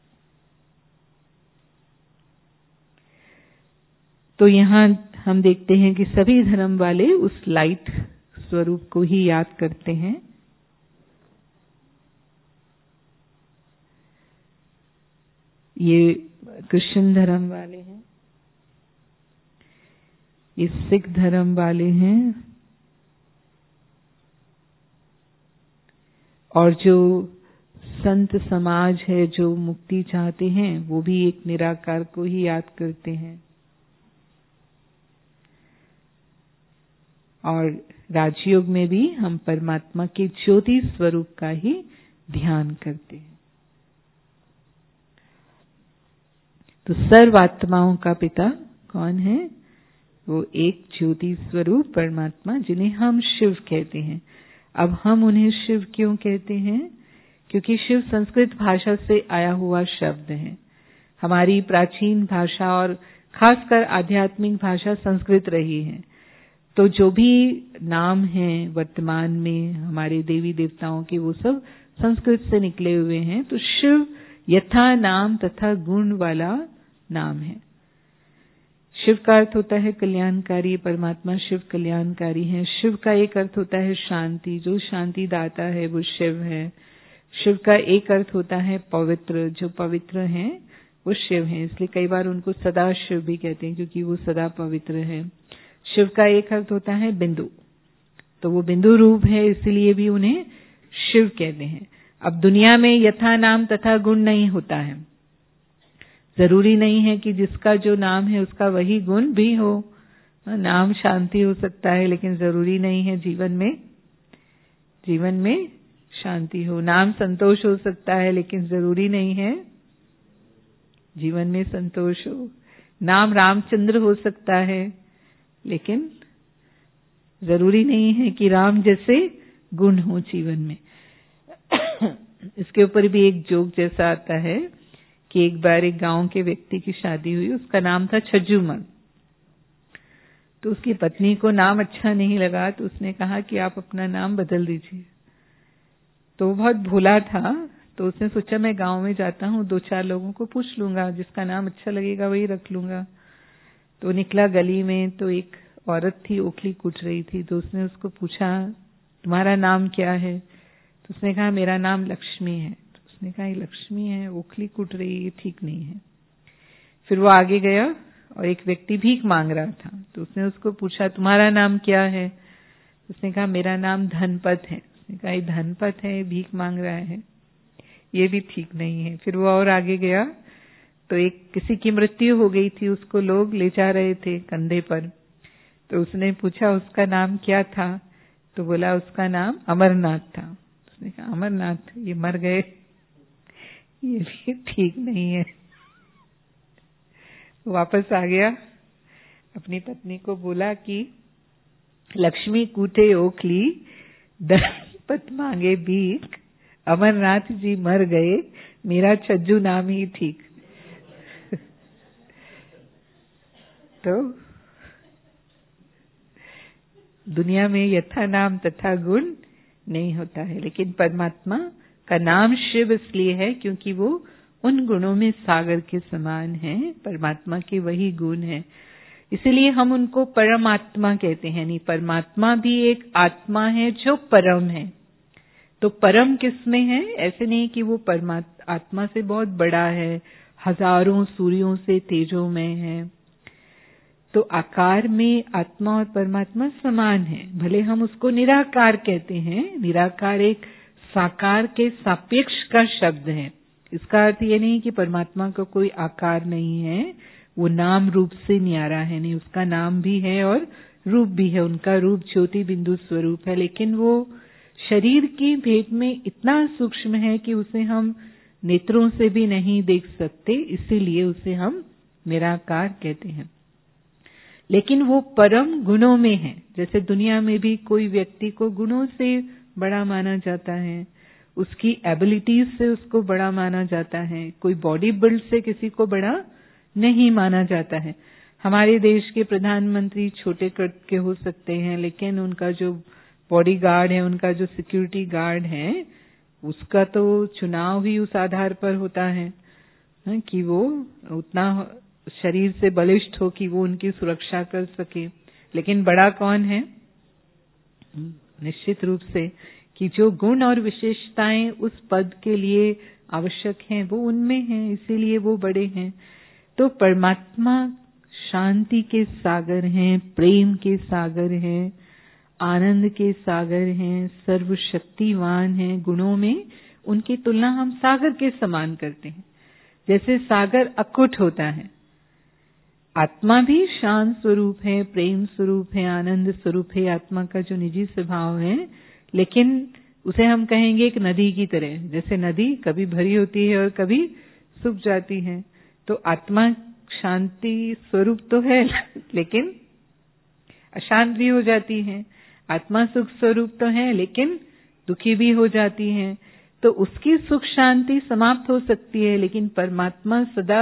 तो यहाँ हम देखते हैं कि सभी धर्म वाले उस लाइट स्वरूप को ही याद करते हैं। ये क्रिश्चियन धर्म वाले हैं, ये सिख धर्म वाले हैं, और जो संत समाज है जो मुक्ति चाहते हैं, वो भी एक निराकार को ही याद करते हैं। और राजयोग में भी हम परमात्मा के ज्योति स्वरूप का ही ध्यान करते हैं। तो सर्व आत्माओं का पिता कौन है? वो एक ज्योति स्वरूप परमात्मा, जिन्हें हम शिव कहते हैं। अब हम उन्हें शिव क्यों कहते हैं? क्योंकि शिव संस्कृत भाषा से आया हुआ शब्द है। हमारी प्राचीन भाषा और खासकर आध्यात्मिक भाषा संस्कृत रही है। तो जो भी नाम हैं वर्तमान में हमारे देवी देवताओं के, वो सब संस्कृत से निकले हुए हैं। तो शिव यथा नाम तथा गुण वाला नाम है। शिव का अर्थ होता है कल्याणकारी, परमात्मा शिव कल्याणकारी हैं। शिव का एक अर्थ होता है शांति, जो शांति दाता है वो शिव है। शिव का एक अर्थ होता है पवित्र, जो पवित्र हैं वो शिव हैं, इसलिए कई बार उनको सदा शिव भी कहते हैं, क्योंकि वो सदा पवित्र है। शिव का एक अर्थ होता है बिंदु, तो वो बिंदु रूप है, इसलिए भी उन्हें शिव कहते हैं। अब दुनिया में यथा नाम तथा गुण नहीं होता है। जरूरी नहीं है कि जिसका जो नाम है उसका वही गुण भी हो। नाम शांति हो सकता है, लेकिन जरूरी नहीं है जीवन में शांति हो। नाम संतोष हो सकता है, लेकिन जरूरी नहीं है जीवन में संतोष हो। नाम रामचंद्र हो सकता है, लेकिन जरूरी नहीं है कि राम जैसे गुण हो जीवन में। इसके ऊपर भी एक जोक जैसा आता है कि एक बार एक गांव के व्यक्ति की शादी हुई, उसका नाम था छज्जूमल। तो उसकी पत्नी को नाम अच्छा नहीं लगा, तो उसने कहा कि आप अपना नाम बदल दीजिए। तो वो बहुत भोला था, तो उसने सोचा मैं गांव में जाता हूँ, 2-4 लोगों को पूछ लूंगा, जिसका नाम अच्छा लगेगा वही रख लूंगा। तो निकला गली में, तो एक औरत थी, ओखली कूट रही थी। तो उसने उसको पूछा तुम्हारा नाम क्या है? तो उसने कहा मेरा नाम लक्ष्मी है। तो उसने कहा ये लक्ष्मी है, ओखली कूट रही, ये ठीक नहीं है। फिर वो आगे गया और एक व्यक्ति भीख मांग रहा था। तो उसने उसको पूछा तुम्हारा नाम क्या है? उसने कहा मेरा नाम धनपत है। उसने कहा ये धनपत है, भीख मांग रहा है, ये भी ठीक नहीं है। फिर वो और आगे गया तो एक किसी की मृत्यु हो गई थी, उसको लोग ले जा रहे थे कंधे पर। तो उसने पूछा उसका नाम क्या था, तो बोला उसका नाम अमरनाथ था। उसने कहा अमरनाथ, ये मर गए, ये भी ठीक नहीं है। वापस आ गया, अपनी पत्नी को बोला कि लक्ष्मी कूटे ओखली, धनपत मांगे भीख, अमरनाथ जी मर गए, मेरा छज्जू नाम ही ठीक। तो दुनिया में यथा नाम तथा गुण नहीं होता है, लेकिन परमात्मा का नाम शिव इसलिए है क्योंकि वो उन गुणों में सागर के समान है, परमात्मा के वही गुण हैं, इसलिए हम उनको परमात्मा कहते हैं। नहीं, परमात्मा भी एक आत्मा है जो परम है। तो परम किसमें है? ऐसे नहीं कि वो आत्मा से बहुत बड़ा है, हजारों सूर्यों से तेजों में है। तो आकार में आत्मा और परमात्मा समान है, भले हम उसको निराकार कहते हैं। निराकार एक साकार के सापेक्ष का शब्द है। इसका अर्थ ये नहीं कि परमात्मा का कोई आकार नहीं है, वो नाम रूप से न्यारा है, नहीं, उसका नाम भी है और रूप भी है। उनका रूप ज्योति बिंदु स्वरूप है, लेकिन वो शरीर की भेद में इतना सूक्ष्म है कि उसे हम नेत्रों से भी नहीं देख सकते, इसीलिए उसे हम निराकार कहते हैं। लेकिन वो परम गुणों में है। जैसे दुनिया में भी कोई व्यक्ति को गुणों से बड़ा माना जाता है, उसकी एबिलिटीज से उसको बड़ा माना जाता है। कोई बॉडी बिल्ड से किसी को बड़ा नहीं माना जाता है। हमारे देश के प्रधानमंत्री छोटे कद के हो सकते हैं, लेकिन उनका जो बॉडी गार्ड है, उनका जो सिक्योरिटी गार्ड है, उसका तो चुनाव ही उस आधार पर होता है कि वो उतना शरीर से बलिष्ठ हो कि वो उनकी सुरक्षा कर सके। लेकिन बड़ा कौन है? निश्चित रूप से कि जो गुण और विशेषताएं उस पद के लिए आवश्यक हैं वो उनमें हैं, इसीलिए वो बड़े हैं। तो परमात्मा शांति के सागर हैं, प्रेम के सागर हैं, आनंद के सागर हैं, सर्वशक्तिवान हैं। गुणों में उनकी तुलना हम सागर के समान करते हैं। जैसे सागर अकुट होता है, आत्मा भी शांत स्वरूप है, प्रेम स्वरूप है, आनंद स्वरूप है, आत्मा का जो निजी स्वभाव है। लेकिन उसे हम कहेंगे एक नदी की तरह, जैसे नदी कभी भरी होती है और कभी सूख जाती है। तो आत्मा शांति स्वरूप तो है, लेकिन अशांत भी हो जाती है। आत्मा सुख स्वरूप तो है, लेकिन दुखी भी हो जाती है। तो उसकी सुख शांति समाप्त हो सकती है, लेकिन परमात्मा सदा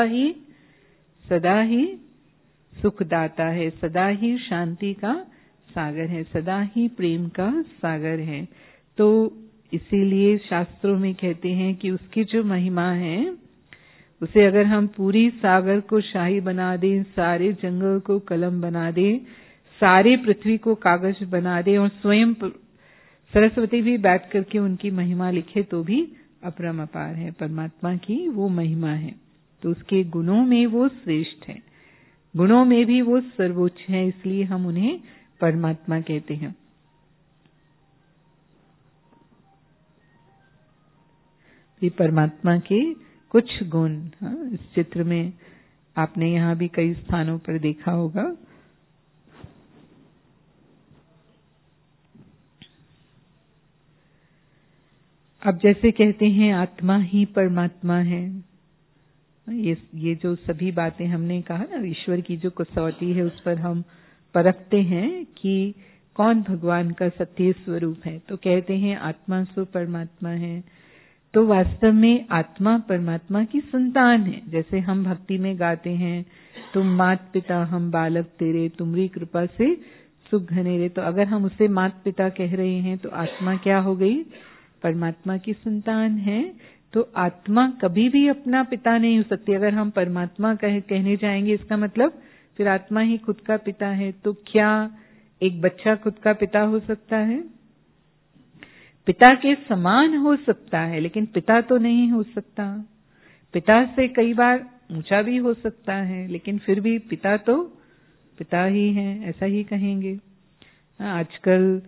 ही सुखदाता है, सदा ही शांति का सागर है, सदा ही प्रेम का सागर है। तो इसीलिए शास्त्रों में कहते हैं कि उसकी जो महिमा है, उसे अगर हम पूरी सागर को शाही बना दें, सारे जंगल को कलम बना दें, सारे पृथ्वी को कागज बना दें और स्वयं सरस्वती भी बैठ करके उनकी महिमा लिखे, तो भी अपरम अपार है। परमात्मा की वो महिमा है। तो उसके गुणों में वो श्रेष्ठ है, गुणों में भी वो सर्वोच्च है, इसलिए हम उन्हें परमात्मा कहते हैं। ये परमात्मा के कुछ गुण इस चित्र में आपने यहाँ भी कई स्थानों पर देखा होगा। अब जैसे कहते हैं आत्मा ही परमात्मा है, ये जो सभी बातें हमने कहा ना, ईश्वर की जो कसौटी है उस पर हम परखते हैं कि कौन भगवान का सत्य स्वरूप है। तो कहते हैं आत्मा सो परमात्मा है। तो वास्तव में आत्मा परमात्मा की संतान है। जैसे हम भक्ति में गाते हैं, तुम मात पिता हम बालक तेरे, तुमरी कृपा से सुख घनेरे। तो अगर हम उसे मात पिता कह रहे हैं तो आत्मा क्या हो गई? परमात्मा की संतान है। तो आत्मा कभी भी अपना पिता नहीं हो सकती। अगर हम परमात्मा कहने जाएंगे, इसका मतलब फिर आत्मा ही खुद का पिता है। तो क्या एक बच्चा खुद का पिता हो सकता है? पिता के समान हो सकता है, लेकिन पिता तो नहीं हो सकता। पिता से कई बार ऊंचा भी हो सकता है, लेकिन फिर भी पिता तो पिता ही है, ऐसा ही कहेंगे। आजकल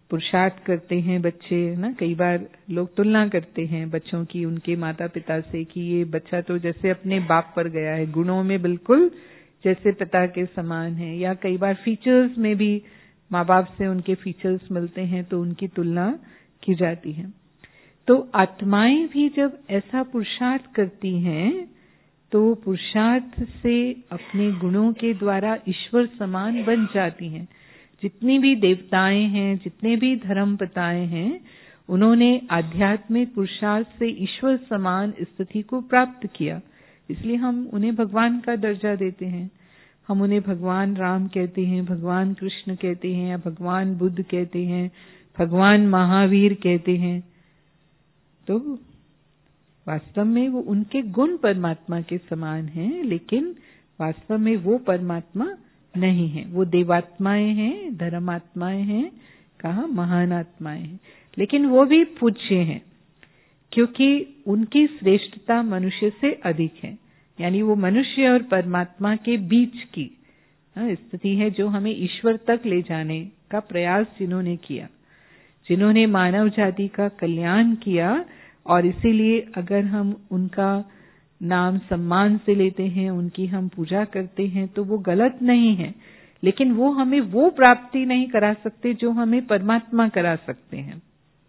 पुरुषार्थ करते हैं बच्चे ना, कई बार लोग तुलना करते हैं बच्चों की उनके माता पिता से कि ये बच्चा तो जैसे अपने बाप पर गया है, गुणों में बिल्कुल जैसे पिता के समान है। या कई बार फीचर्स में भी माँ बाप से उनके फीचर्स मिलते हैं तो उनकी तुलना की जाती है। तो आत्माएं भी जब ऐसा पुरुषार्थ करती हैं तो पुरुषार्थ से अपने गुणों के द्वारा ईश्वर समान बन जाती हैं। जितनी भी देवताएं हैं, जितने भी धर्मपिताएं हैं, उन्होंने आध्यात्मिक पुरुषार्थ से ईश्वर समान स्थिति को प्राप्त किया। इसलिए हम उन्हें भगवान का दर्जा देते हैं। हम उन्हें भगवान राम कहते हैं, भगवान कृष्ण कहते हैं, या भगवान बुद्ध कहते हैं, भगवान महावीर कहते हैं। तो वास्तव में वो उनके गुण परमात्मा के समान हैं, लेकिन वास्तव में वो परमात्मा नहीं है। वो देवात्माएं हैं, धर्मात्माएं हैं, कहा महान आत्माएं हैं, लेकिन वो भी पूज्य हैं क्योंकि उनकी श्रेष्ठता मनुष्य से अधिक है। यानी वो मनुष्य और परमात्मा के बीच की स्थिति है जो हमें ईश्वर तक ले जाने का प्रयास जिन्होंने किया, जिन्होंने मानव जाति का कल्याण किया। और इसीलिए अगर हम उनका नाम सम्मान से लेते हैं, उनकी हम पूजा करते हैं तो वो गलत नहीं है, लेकिन वो हमें वो प्राप्ति नहीं करा सकते जो हमें परमात्मा करा सकते हैं।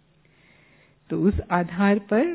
तो उस आधार पर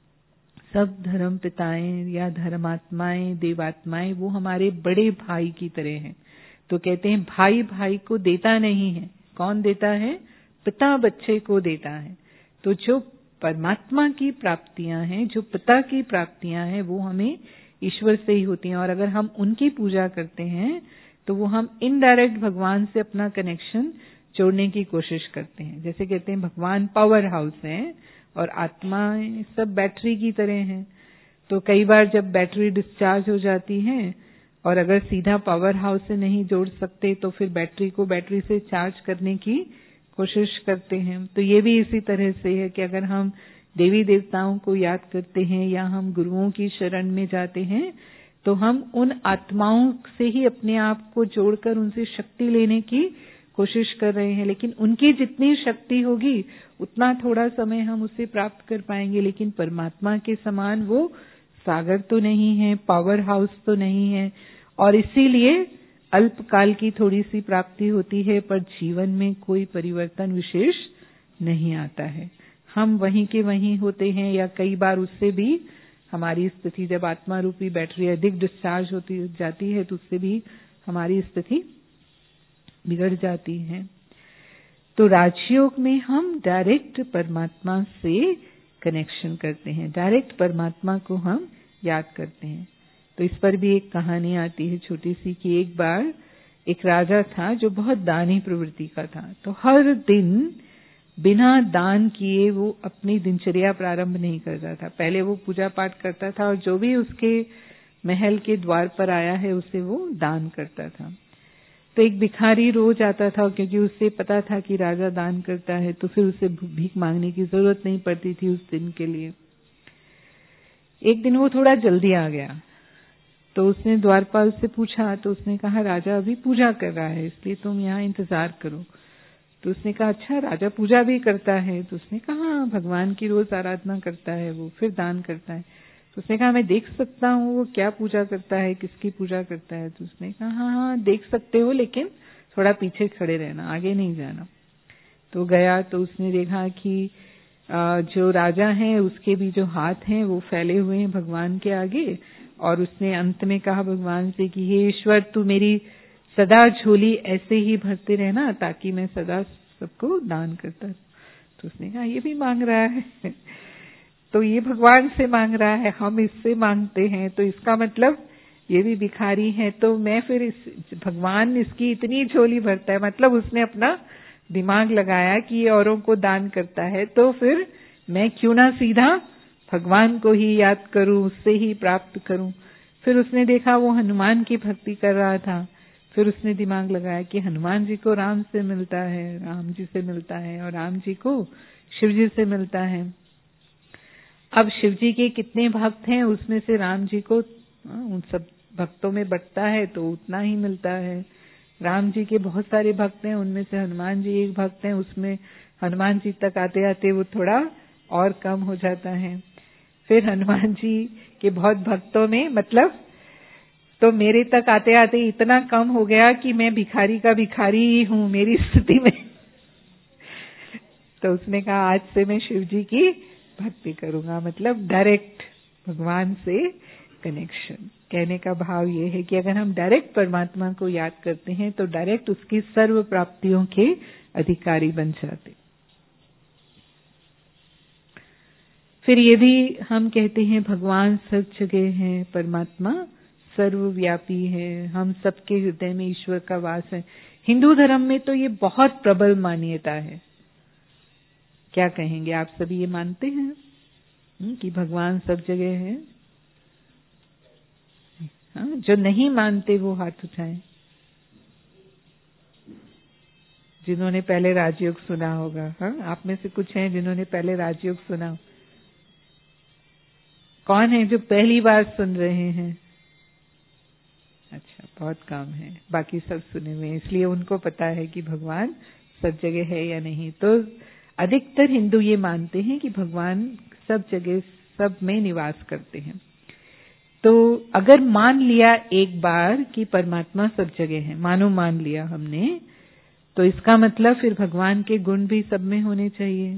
सब धर्म पिताएं या धर्मात्माएं, देवात्माएं वो हमारे बड़े भाई की तरह हैं। तो कहते हैं भाई भाई को देता नहीं है। कौन देता है? पिता बच्चे को देता है। तो जो परमात्मा की प्राप्तियां हैं, जो पिता की प्राप्तियां हैं, वो हमें ईश्वर से ही होती हैं। और अगर हम उनकी पूजा करते हैं तो वो हम इनडायरेक्ट भगवान से अपना कनेक्शन जोड़ने की कोशिश करते हैं। जैसे कहते हैं भगवान पावर हाउस हैं और आत्माएं सब बैटरी की तरह हैं। तो कई बार जब बैटरी डिस्चार्ज हो जाती है और अगर सीधा पावर हाउस से नहीं जोड़ सकते तो फिर बैटरी को बैटरी से चार्ज करने की कोशिश करते हैं। तो ये भी इसी तरह से है कि अगर हम देवी देवताओं को याद करते हैं या हम गुरुओं की शरण में जाते हैं तो हम उन आत्माओं से ही अपने आप को जोड़कर उनसे शक्ति लेने की कोशिश कर रहे हैं। लेकिन उनकी जितनी शक्ति होगी उतना थोड़ा समय हम उसे प्राप्त कर पाएंगे, लेकिन परमात्मा के समान वो सागर तो नहीं है, पावर हाउस तो नहीं है। और इसीलिए अल्पकाल की थोड़ी सी प्राप्ति होती है पर जीवन में कोई परिवर्तन विशेष नहीं आता है। हम वहीं के वहीं होते हैं या कई बार उससे भी हमारी स्थिति, जब आत्मा रूपी बैटरी अधिक डिस्चार्ज होती जाती है तो उससे भी हमारी स्थिति बिगड़ जाती है। तो राजयोग में हम डायरेक्ट परमात्मा से कनेक्शन करते हैं, डायरेक्ट परमात्मा को हम याद करते हैं। तो इस पर भी एक कहानी आती है छोटी सी कि एक बार एक राजा था जो बहुत दानी प्रवृत्ति का था। तो हर दिन बिना दान किए वो अपनी दिनचर्या प्रारंभ नहीं करता था। पहले वो पूजा पाठ करता था और जो भी उसके महल के द्वार पर आया है उसे वो दान करता था। तो एक भिखारी रोज आता था क्योंकि उससे पता था कि राजा दान करता है, तो फिर उसे भीख मांगने की जरूरत नहीं पड़ती थी उस दिन के लिए। एक दिन वो थोड़ा जल्दी आ गया तो उसने द्वारपाल से पूछा, तो उसने कहा राजा अभी पूजा कर रहा है इसलिए तुम यहाँ इंतजार करो। तो उसने कहा अच्छा राजा पूजा भी करता है? तो उसने कहा भगवान की रोज आराधना करता है वो, फिर दान करता है। तो उसने कहा मैं देख सकता हूँ वो क्या पूजा करता है, किसकी पूजा करता है? तो उसने कहा हाँ देख सकते हो, लेकिन थोड़ा पीछे खड़े रहना, आगे नहीं जाना। तो गया तो उसने देखा कि जो राजा है उसके भी जो हाथ हैं वो फैले हुए हैं भगवान के आगे। और उसने अंत में कहा भगवान से कि हे ईश्वर तू मेरी सदा झोली ऐसे ही भरते रहना ताकि मैं सदा सबको दान करता। तो उसने कहा ये भी मांग रहा है तो ये भगवान से मांग रहा है, हम इससे मांगते हैं, तो इसका मतलब ये भी भिखारी है। तो मैं फिर भगवान इसकी इतनी झोली भरता है, मतलब उसने अपना दिमाग लगाया कि ये औरों को दान करता है, तो फिर मैं क्यों ना सीधा भगवान को ही याद करूं, उससे ही प्राप्त करूं। फिर उसने देखा वो हनुमान की भक्ति कर रहा था। फिर उसने दिमाग लगाया कि हनुमान जी को राम से मिलता है, राम जी से मिलता है, और राम जी को शिव जी से मिलता है। अब शिव जी के कितने भक्त हैं उसमें से राम जी को उन सब भक्तों में बंटता है तो उतना ही मिलता है। राम जी के बहुत सारे भक्त हैं, उनमें से हनुमान जी एक भक्त हैं, उसमें हनुमान जी तक आते आते वो थोड़ा और कम हो जाता है। फिर हनुमान जी के बहुत भक्तों में मतलब तो मेरे तक आते आते इतना कम हो गया कि मैं भिखारी का भिखारी ही हूं मेरी स्थिति में। तो उसने कहा आज से मैं शिव जी की भक्ति करूंगा, मतलब डायरेक्ट भगवान से कनेक्शन। कहने का भाव ये है कि अगर हम डायरेक्ट परमात्मा को याद करते हैं तो डायरेक्ट उसकी सर्व प्राप्तियों के अधिकारी बन जाते। फिर यदि हम कहते हैं भगवान सब जगह है, परमात्मा सर्वव्यापी है, हम सबके हृदय में ईश्वर का वास है। हिंदू धर्म में तो ये बहुत प्रबल मान्यता है। क्या कहेंगे, आप सभी ये मानते हैं कि भगवान सब जगह है? जो नहीं मानते वो हाथ उठाएं। जिन्होंने पहले राजयोग सुना होगा, आप में से कुछ हैं जिन्होंने पहले राजयोग सुना। कौन है जो पहली बार सुन रहे हैं? अच्छा, बहुत कम है, बाकी सब सुने हुए हैं, इसलिए उनको पता है कि भगवान सब जगह है या नहीं। तो अधिकतर हिंदू ये मानते हैं कि भगवान सब जगह सब में निवास करते हैं। तो अगर मान लिया एक बार कि परमात्मा सब जगह है, मानो मान लिया हमने, तो इसका मतलब फिर भगवान के गुण भी सब में होने चाहिए।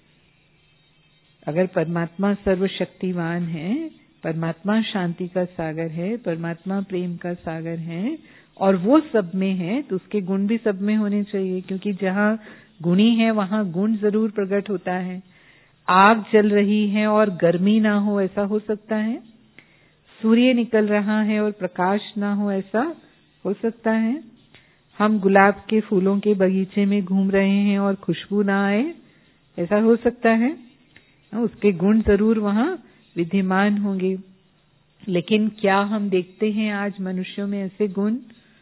अगर परमात्मा सर्वशक्तिवान है, परमात्मा शांति का सागर है, परमात्मा प्रेम का सागर है और वो सब में है, तो उसके गुण भी सब में होने चाहिए, क्योंकि जहाँ गुणी है वहाँ गुण जरूर प्रकट होता है। आग जल रही है और गर्मी ना हो, ऐसा हो सकता है? सूर्य निकल रहा है और प्रकाश ना हो, ऐसा हो सकता है? हम गुलाब के फूलों के बगीचे में घूम रहे हैं और खुशबू ना आए, ऐसा हो सकता है? उसके गुण जरूर वहां विद्यमान होंगे। लेकिन क्या हम देखते हैं आज मनुष्यों में ऐसे गुण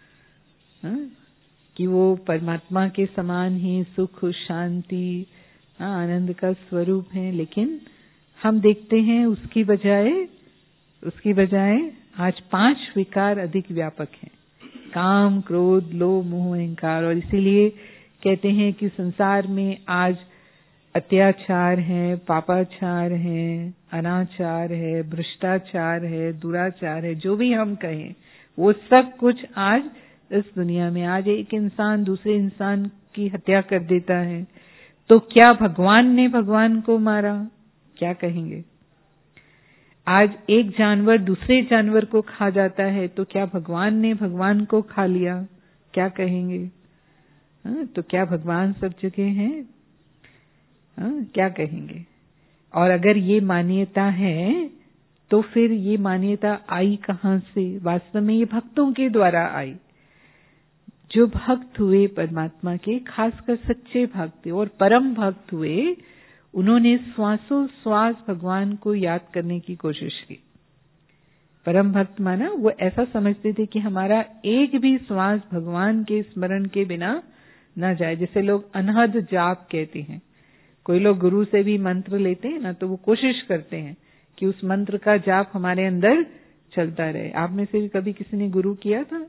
कि वो परमात्मा के समान ही सुख, शांति, आनंद का स्वरूप है? लेकिन हम देखते हैं उसकी बजाय आज 5 विकार अधिक व्यापक हैं, काम, क्रोध, लोभ, मोह, अहंकार। और इसीलिए कहते हैं कि संसार में आज अत्याचार है, पापाचार है, अनाचार है, भ्रष्टाचार है, दुराचार है, जो भी हम कहें वो सब कुछ आज इस दुनिया में। आज एक इंसान दूसरे इंसान की हत्या कर देता है, तो क्या भगवान ने भगवान को मारा? क्या कहेंगे? आज एक जानवर दूसरे जानवर को खा जाता है, तो क्या भगवान ने भगवान को खा लिया? क्या कहेंगे? तो क्या भगवान सब जगह है? क्या कहेंगे? और अगर ये मान्यता है तो फिर ये मान्यता आई कहां से? वास्तव में ये भक्तों के द्वारा आई। जो भक्त हुए परमात्मा के, खासकर सच्चे भक्त और परम भक्त हुए, उन्होंने श्वासों श्वास भगवान को याद करने की कोशिश की। परम भक्त माना वो ऐसा समझते थे कि हमारा एक भी श्वास भगवान के स्मरण के बिना न जाए। जैसे लोग अनहद जाप कहते हैं, कोई लोग गुरु से भी मंत्र लेते हैं ना, तो वो कोशिश करते हैं कि उस मंत्र का जाप हमारे अंदर चलता रहे। आप में से भी कभी किसी ने गुरु किया था?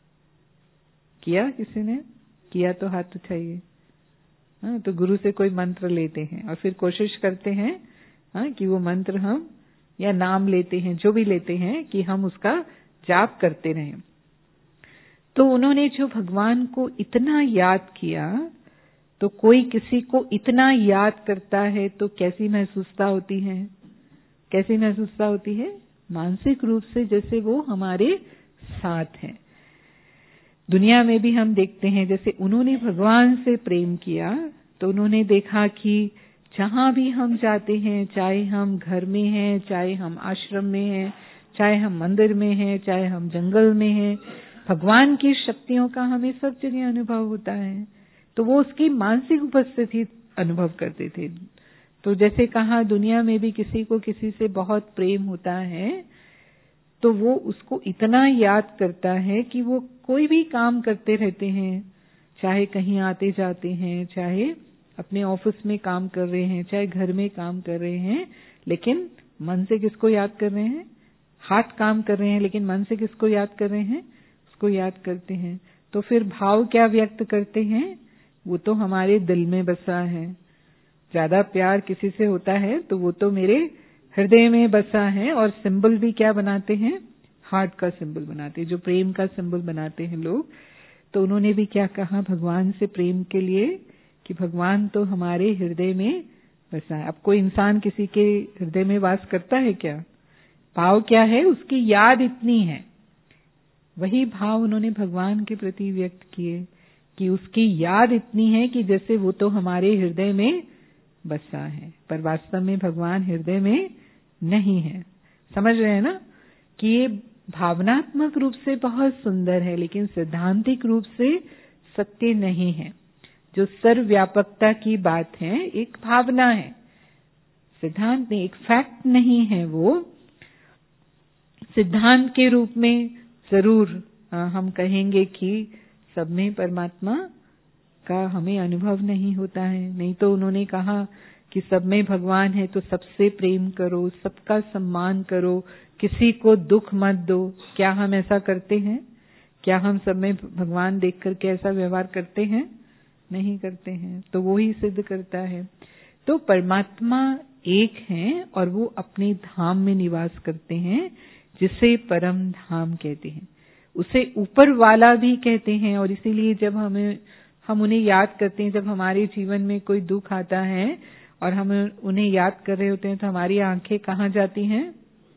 किया? किसी ने किया तो हाथ उठाइए। तो गुरु से कोई मंत्र लेते हैं और फिर कोशिश करते हैं कि वो मंत्र हम, या नाम लेते हैं, जो भी लेते हैं, कि हम उसका जाप करते रहें। तो उन्होंने जो भगवान को इतना याद किया, तो कोई किसी को इतना याद करता है तो कैसी महसूसता होती है? कैसी महसूसता होती है? मानसिक रूप से जैसे वो हमारे साथ हैं। दुनिया में भी हम देखते हैं, जैसे उन्होंने भगवान से प्रेम किया तो उन्होंने देखा कि जहां भी हम जाते हैं, चाहे हम घर में हैं, चाहे हम आश्रम में हैं, चाहे हम मंदिर में हैं, चाहे हम जंगल में हैं, भगवान की शक्तियों का हमें सब जगह अनुभव होता है। तो वो उसकी मानसिक उपस्थिति अनुभव करते थे। तो जैसे कहा, दुनिया में भी किसी को किसी से बहुत प्रेम होता है तो वो उसको इतना याद करता है कि वो कोई भी काम करते रहते हैं, चाहे कहीं आते जाते हैं, चाहे अपने ऑफिस में काम कर रहे हैं, चाहे घर में काम कर रहे हैं, लेकिन मन से किसको याद कर रहे हैं? हाथ काम कर रहे हैं लेकिन मन से किसको याद कर रहे हैं? उसको याद करते हैं। तो फिर भाव क्या व्यक्त करते हैं? वो तो हमारे दिल में बसा है। ज्यादा प्यार किसी से होता है तो वो तो मेरे हृदय में बसा है। और सिंबल भी क्या बनाते हैं? हार्ट का सिंबल बनाते हैं, जो प्रेम का सिंबल बनाते हैं लोग। तो उन्होंने भी क्या कहा भगवान से प्रेम के लिए कि भगवान तो हमारे हृदय में बसा है। अब कोई इंसान किसी के हृदय में वास करता है क्या? भाव क्या है? उसकी याद इतनी है। वही भाव उन्होंने भगवान के प्रति व्यक्त किए कि उसकी याद इतनी है कि जैसे वो तो हमारे हृदय में बसा है। पर वास्तव में भगवान हृदय में नहीं है। समझ रहे हैं ना कि ये भावनात्मक रूप से बहुत सुंदर है, लेकिन सैद्धांतिक रूप से सत्य नहीं है। जो सर्वव्यापकता की बात है एक भावना है, सिद्धांत नहीं, एक फैक्ट नहीं है। वो सिद्धांत के रूप में जरूर हम कहेंगे कि सब में परमात्मा का हमें अनुभव नहीं होता है। नहीं तो उन्होंने कहा कि सब में भगवान है तो सबसे प्रेम करो, सबका सम्मान करो, किसी को दुख मत दो। क्या हम ऐसा करते हैं? क्या हम सब में भगवान देख करके ऐसा व्यवहार करते हैं? नहीं करते हैं। तो वो ही सिद्ध करता है। तो परमात्मा एक है और वो अपने धाम में निवास करते हैं, जिसे परम धाम कहते हैं। उसे ऊपर वाला भी कहते हैं। और इसीलिए जब हम उन्हें याद करते हैं, जब हमारे जीवन में कोई दुख आता है और हम उन्हें याद कर रहे होते हैं, तो हमारी आंखें कहाँ जाती हैं?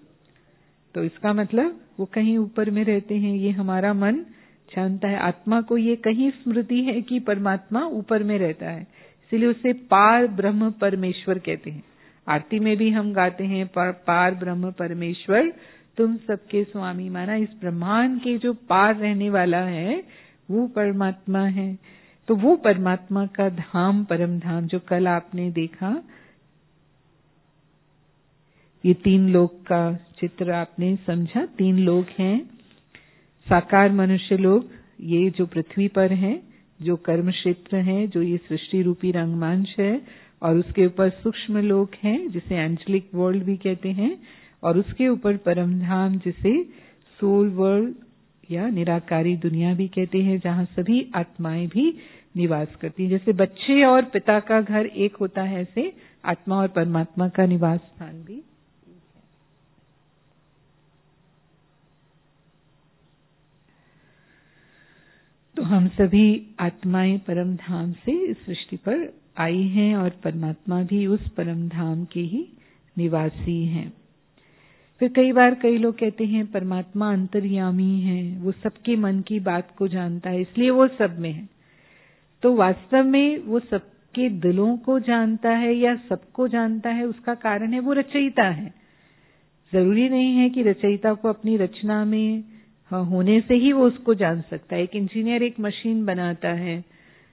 तो इसका मतलब वो कहीं ऊपर में रहते हैं। ये हमारा मन जानता है। आत्मा को ये कहीं स्मृति है कि परमात्मा ऊपर में रहता है, इसलिए उसे पार ब्रह्म परमेश्वर कहते हैं। आरती में भी हम गाते हैं पार ब्रह्म परमेश्वर तुम सबके स्वामी। माना इस ब्रह्मांड के जो पार रहने वाला है वो परमात्मा है। तो वो परमात्मा का धाम, परम धाम, जो कल आपने देखा, ये 3 लोक का चित्र आपने समझा। 3 लोक हैं। साकार मनुष्य लोक, ये जो पृथ्वी पर है, जो कर्म क्षेत्र है, जो ये सृष्टि रूपी रंगमंच है। और उसके ऊपर सूक्ष्म लोक है जिसे एंजेलिक वर्ल्ड भी कहते हैं। और उसके ऊपर परम धाम जिसे सोल वर्ल्ड या निराकारी दुनिया भी कहते हैं, जहां सभी आत्माएं भी निवास करती हैं। जैसे बच्चे और पिता का घर एक होता है, ऐसे आत्मा और परमात्मा का निवास स्थान भी। तो हम सभी आत्माएं परम धाम से इस सृष्टि पर आई हैं और परमात्मा भी उस परम धाम के ही निवासी हैं। फिर कई बार कई लोग कहते हैं परमात्मा अंतर्यामी है, वो सबके मन की बात को जानता है, इसलिए वो सब में है। तो वास्तव में वो सबके दिलों को जानता है या सबको जानता है, उसका कारण है वो रचयिता है। जरूरी नहीं है कि रचयिता को अपनी रचना में होने से ही वो उसको जान सकता है। एक इंजीनियर एक मशीन बनाता है।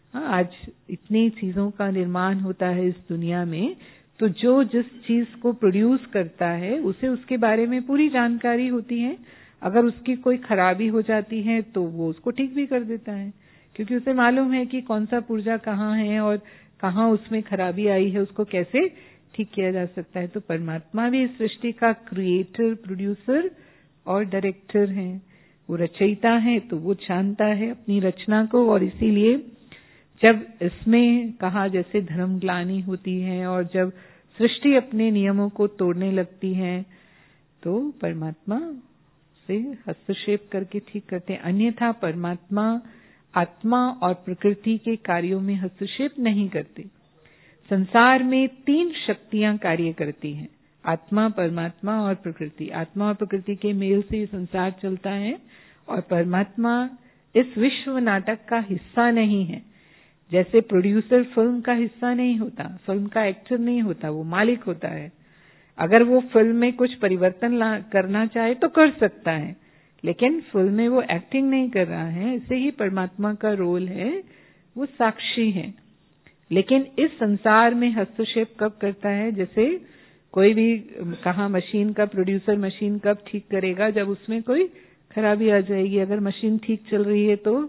आज इतनी चीजों का निर्माण होता है इस दुनिया में, तो जो जिस चीज को प्रोड्यूस करता है उसे उसके बारे में पूरी जानकारी होती है। अगर उसकी कोई खराबी हो जाती है तो वो उसको ठीक भी कर देता है, क्योंकि उसे मालूम है कि कौन सा पुर्जा कहाँ है और कहाँ उसमें खराबी आई है, उसको कैसे ठीक किया जा सकता है। तो परमात्मा भी इस सृष्टि का क्रिएटर, प्रोड्यूसर और डायरेक्टर है। वो रचयिता है तो वो जानता है अपनी रचना को। और इसीलिए जब इसमें कहा जैसे धर्म ग्लानि होती है और जब सृष्टि अपने नियमों को तोड़ने लगती है, तो परमात्मा से हस्तक्षेप करके ठीक करते हैं। अन्यथा परमात्मा आत्मा और प्रकृति के कार्यों में हस्तक्षेप नहीं करते। संसार में 3 शक्तियां कार्य करती हैं, आत्मा, परमात्मा और प्रकृति। आत्मा और प्रकृति के मेल से संसार चलता है और परमात्मा इस विश्व नाटक का हिस्सा नहीं है। जैसे प्रोड्यूसर फिल्म का हिस्सा नहीं होता, फिल्म का एक्टर नहीं होता, वो मालिक होता है। अगर वो फिल्म में कुछ परिवर्तन करना चाहे तो कर सकता है, लेकिन फिल्म में वो एक्टिंग नहीं कर रहा है। ऐसे ही परमात्मा का रोल है, वो साक्षी है। लेकिन इस संसार में हस्तक्षेप कब करता है? जैसे कोई भी कहा मशीन का प्रोड्यूसर मशीन कब ठीक करेगा? जब उसमें कोई खराबी आ जाएगी। अगर मशीन ठीक चल रही है तो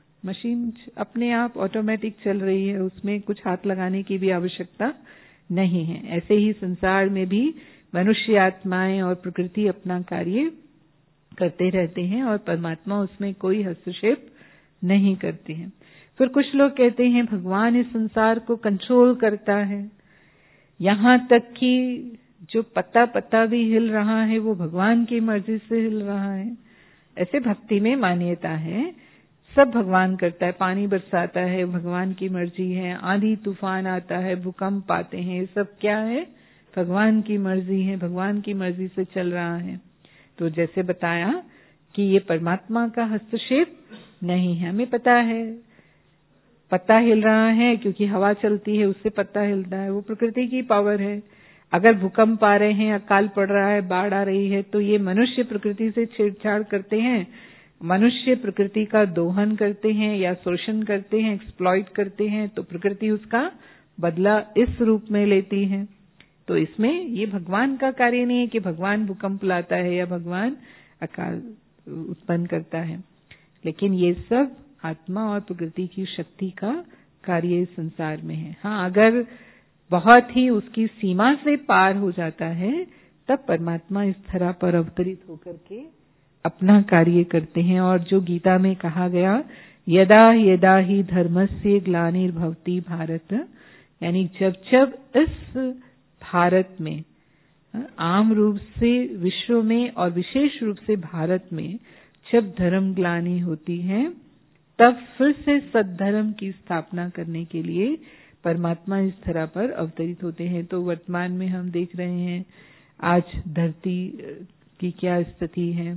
मशीन अपने आप ऑटोमेटिक चल रही है, उसमें कुछ हाथ लगाने की भी आवश्यकता नहीं है। ऐसे ही संसार में भी मनुष्य आत्माएं और प्रकृति अपना कार्य करते रहते हैं और परमात्मा उसमें कोई हस्तक्षेप नहीं करते हैं। फिर कुछ लोग कहते हैं भगवान इस संसार को कंट्रोल करता है, यहाँ तक कि जो पत्ता भी हिल रहा है वो भगवान की मर्जी से हिल रहा है। ऐसे भक्ति में मान्यता है, सब भगवान करता है, पानी बरसाता है भगवान की मर्जी है, आंधी तूफान आता है, भूकंप आते हैं, ये सब क्या है? भगवान की मर्जी है, भगवान की मर्जी से चल रहा है। तो जैसे बताया कि ये परमात्मा का हस्तक्षेप नहीं है। हमें पता है पत्ता हिल रहा है क्योंकि हवा चलती है, उससे पत्ता हिलता है, वो प्रकृति की पावर है। अगर भूकंप आ रहे हैं, अकाल पड़ रहा है, बाढ़ आ रही है, तो ये मनुष्य प्रकृति से छेड़छाड़ करते हैं, मनुष्य प्रकृति का दोहन करते हैं या शोषण करते हैं, एक्सप्लॉइट करते हैं, तो प्रकृति उसका बदला इस रूप में लेती है। तो इसमें ये भगवान का कार्य नहीं है कि भगवान भूकंप लाता है या भगवान अकाल उत्पन्न करता है, लेकिन ये सब आत्मा और प्रकृति की शक्ति का कार्य इस संसार में है। हाँ, अगर बहुत ही उसकी सीमा से पार हो जाता है तब परमात्मा इस तरह पर अवतरित होकर के अपना कार्य करते हैं। और जो गीता में कहा गया, यदा यदा ही धर्मस्य ग्लानिर्भवति भारत, यानी जब जब इस भारत में, आम रूप से विश्व में और विशेष रूप से भारत में जब धर्म ग्लानि होती है, तब फिर से सद्धर्म की स्थापना करने के लिए परमात्मा इस तरह पर अवतरित होते हैं। तो वर्तमान में हम देख रहे हैं आज धरती की क्या स्थिति है।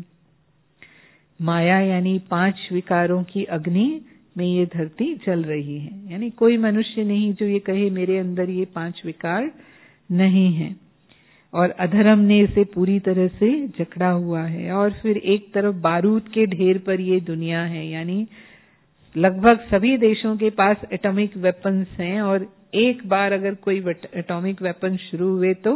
माया यानी 5 विकारों की अग्नि में ये धरती जल रही है। यानी कोई मनुष्य नहीं जो ये कहे मेरे अंदर ये 5 विकार नहीं है। और अधर्म ने इसे पूरी तरह से जकड़ा हुआ है। और फिर एक तरफ बारूद के ढेर पर ये दुनिया है, यानी लगभग सभी देशों के पास एटॉमिक वेपन्स हैं, और एक बार अगर कोई एटॉमिक वेपन शुरू हुए तो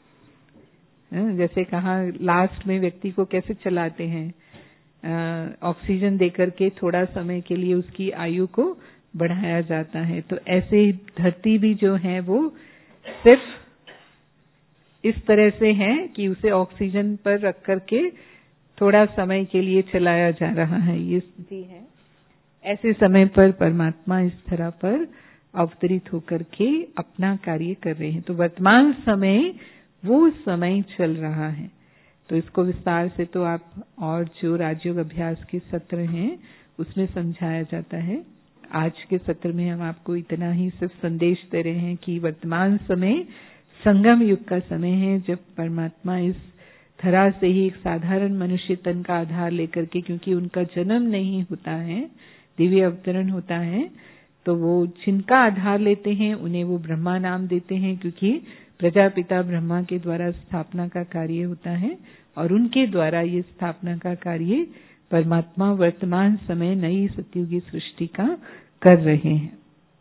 जैसे कहा लास्ट में व्यक्ति को कैसे चलाते हैं, ऑक्सीजन देकर के थोड़ा समय के लिए उसकी आयु को बढ़ाया जाता है। तो ऐसे ही धरती भी जो है वो सिर्फ इस तरह से है कि उसे ऑक्सीजन पर रख करके थोड़ा समय के लिए चलाया जा रहा है, ये स्थिति है। ऐसे समय पर परमात्मा इस तरह पर अवतरित होकर के अपना कार्य कर रहे हैं। तो वर्तमान समय वो समय चल रहा है। तो इसको विस्तार से तो आप और जो राजयोग अभ्यास के सत्र हैं उसमें समझाया जाता है। आज के सत्र में हम आपको इतना ही सिर्फ संदेश दे रहे हैं कि वर्तमान समय संगम युग का समय है, जब परमात्मा इस धरा से ही एक साधारण मनुष्य तन का आधार लेकर के, क्योंकि उनका जन्म नहीं होता है, दिव्य अवतरण होता है, तो वो जिनका आधार लेते हैं उन्हें वो ब्रह्मा नाम देते हैं, क्योंकि प्रजापिता ब्रह्मा के द्वारा स्थापना का कार्य होता है और उनके द्वारा ये स्थापना का कार्य परमात्मा वर्तमान समय नई सतयुगी सृष्टि का कर रहे हैं।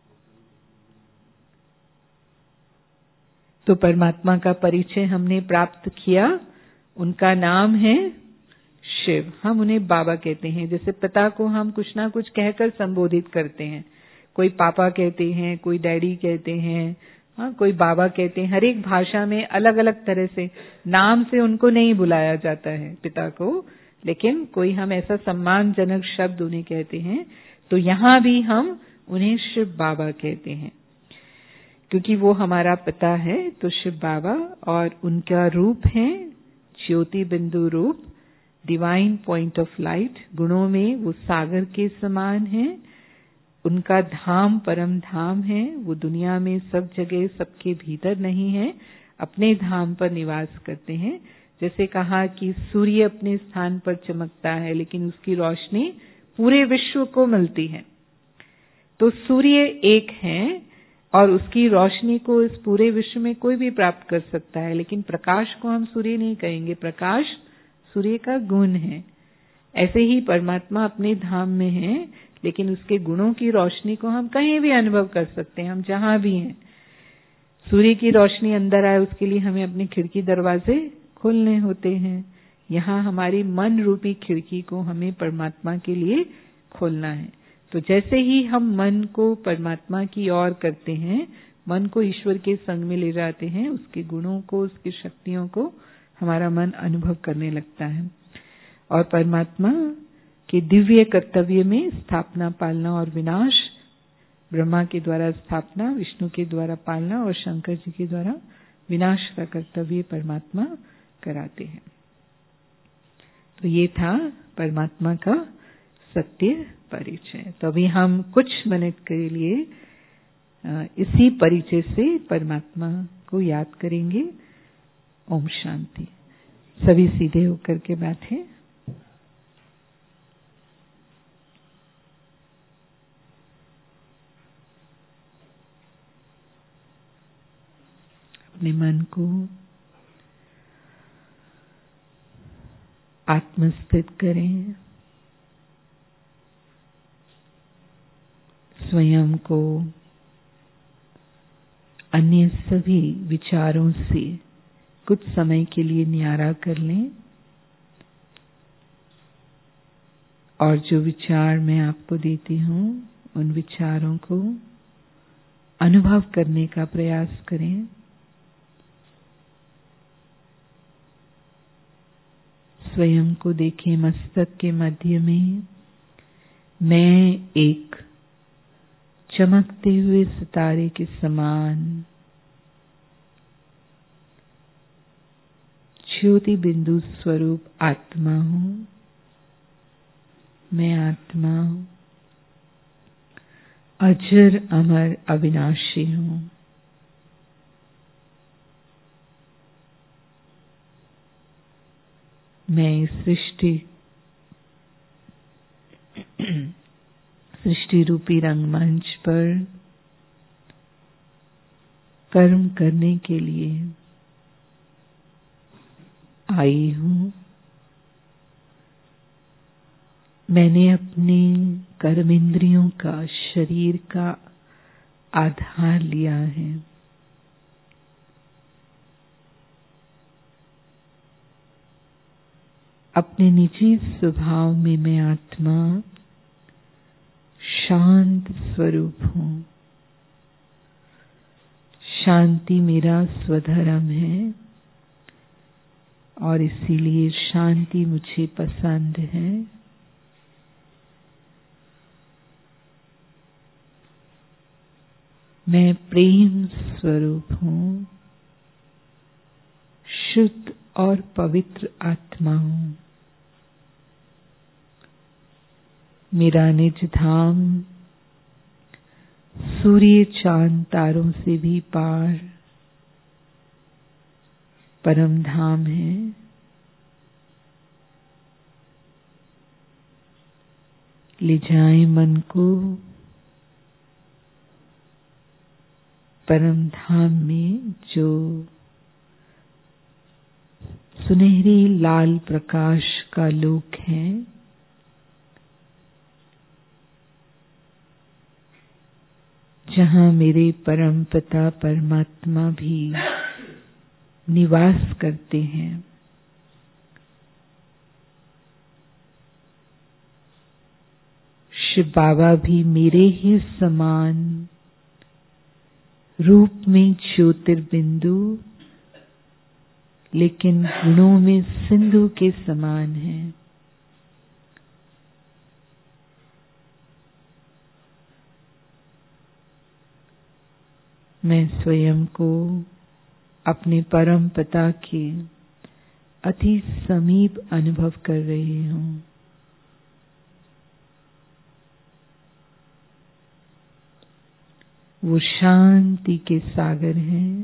तो परमात्मा का परिचय हमने प्राप्त किया, उनका नाम है शिव। हम उन्हें बाबा कहते हैं। जैसे पिता को हम कुछ ना कुछ कहकर संबोधित करते हैं, कोई पापा कहते हैं, कोई डैडी कहते हैं, हाँ, कोई बाबा कहते हैं। हर एक भाषा में अलग अलग तरह से नाम से उनको नहीं बुलाया जाता है पिता को, लेकिन कोई हम ऐसा सम्मानजनक शब्द उन्हें कहते हैं। तो यहाँ भी हम उन्हें शिव बाबा कहते हैं, क्योंकि वो हमारा पिता है। तो शिव बाबा, और उनका रूप है ज्योति बिंदु रूप, डिवाइन पॉइंट ऑफ लाइट। गुणों में वो सागर के समान है। उनका धाम परम धाम है। वो दुनिया में सब जगह सबके भीतर नहीं है, अपने धाम पर निवास करते हैं। जैसे कहा कि सूर्य अपने स्थान पर चमकता है, लेकिन उसकी रोशनी पूरे विश्व को मिलती है। तो सूर्य एक है और उसकी रोशनी को इस पूरे विश्व में कोई भी प्राप्त कर सकता है, लेकिन प्रकाश को हम सूर्य नहीं कहेंगे, प्रकाश सूर्य का गुण है। ऐसे ही परमात्मा अपने धाम में है, लेकिन उसके गुणों की रोशनी को हम कहीं भी अनुभव कर सकते हैं, हम जहां भी हैं। सूर्य की रोशनी अंदर आए उसके लिए हमें अपने खिड़की दरवाजे खोलने होते हैं। यहाँ हमारी मन रूपी खिड़की को हमें परमात्मा के लिए खोलना है। तो जैसे ही हम मन को परमात्मा की ओर करते हैं, मन को ईश्वर के संग में ले जाते हैं, उसके गुणों को, उसकी शक्तियों को हमारा मन अनुभव करने लगता है। और परमात्मा के दिव्य कर्तव्य में स्थापना, पालना और विनाश ब्रह्मा के द्वारा स्थापना, विष्णु के द्वारा पालना और शंकर जी के द्वारा विनाश का कर्तव्य परमात्मा कराते हैं। तो ये था परमात्मा का सत्य परिचय। तो अभी हम कुछ मिनट के लिए इसी परिचय से परमात्मा को याद करेंगे। ओम शांति। सभी सीधे होकर के बैठे। अपने मन को आत्मस्थित करें। स्वयं को अन्य सभी विचारों से कुछ समय के लिए न्यारा कर लें और जो विचार मैं आपको देती हूँ उन विचारों को अनुभव करने का प्रयास करें। स्वयं को देखें मस्तक के मध्य में मैं एक चमकते हुए सितारे के समान ज्योति बिंदु स्वरूप आत्मा हूँ। मैं आत्मा अजर अमर अविनाशी हूँ। मैं सृष्टि रूपी रंगमंच पर कर्म करने के लिए आई हूँ। मैंने अपने कर्मेंद्रियों का शरीर का आधार लिया है। अपने निजी स्वभाव में मैं आत्मा शांत स्वरूप हूँ। शांति मेरा स्वधर्म है और इसीलिए शांति मुझे पसंद है। मैं प्रेम स्वरूप हूँ। शुद्ध और पवित्र आत्मा हूँ। मेरा निज धाम सूर्य चांद तारों से भी पार परम धाम है। ले जाएं मन को परम धाम में जो सुनहरी लाल प्रकाश का लोक है। जहाँ मेरे परम पिता परमात्मा भी निवास करते हैं। शिव बाबा भी मेरे ही समान रूप में ज्योतिर्बिंदु लेकिन गुणों में सिंधु के समान है। मैं स्वयं को अपने परम पिता के अति समीप अनुभव कर रही हूँ। वो शांति के सागर हैं।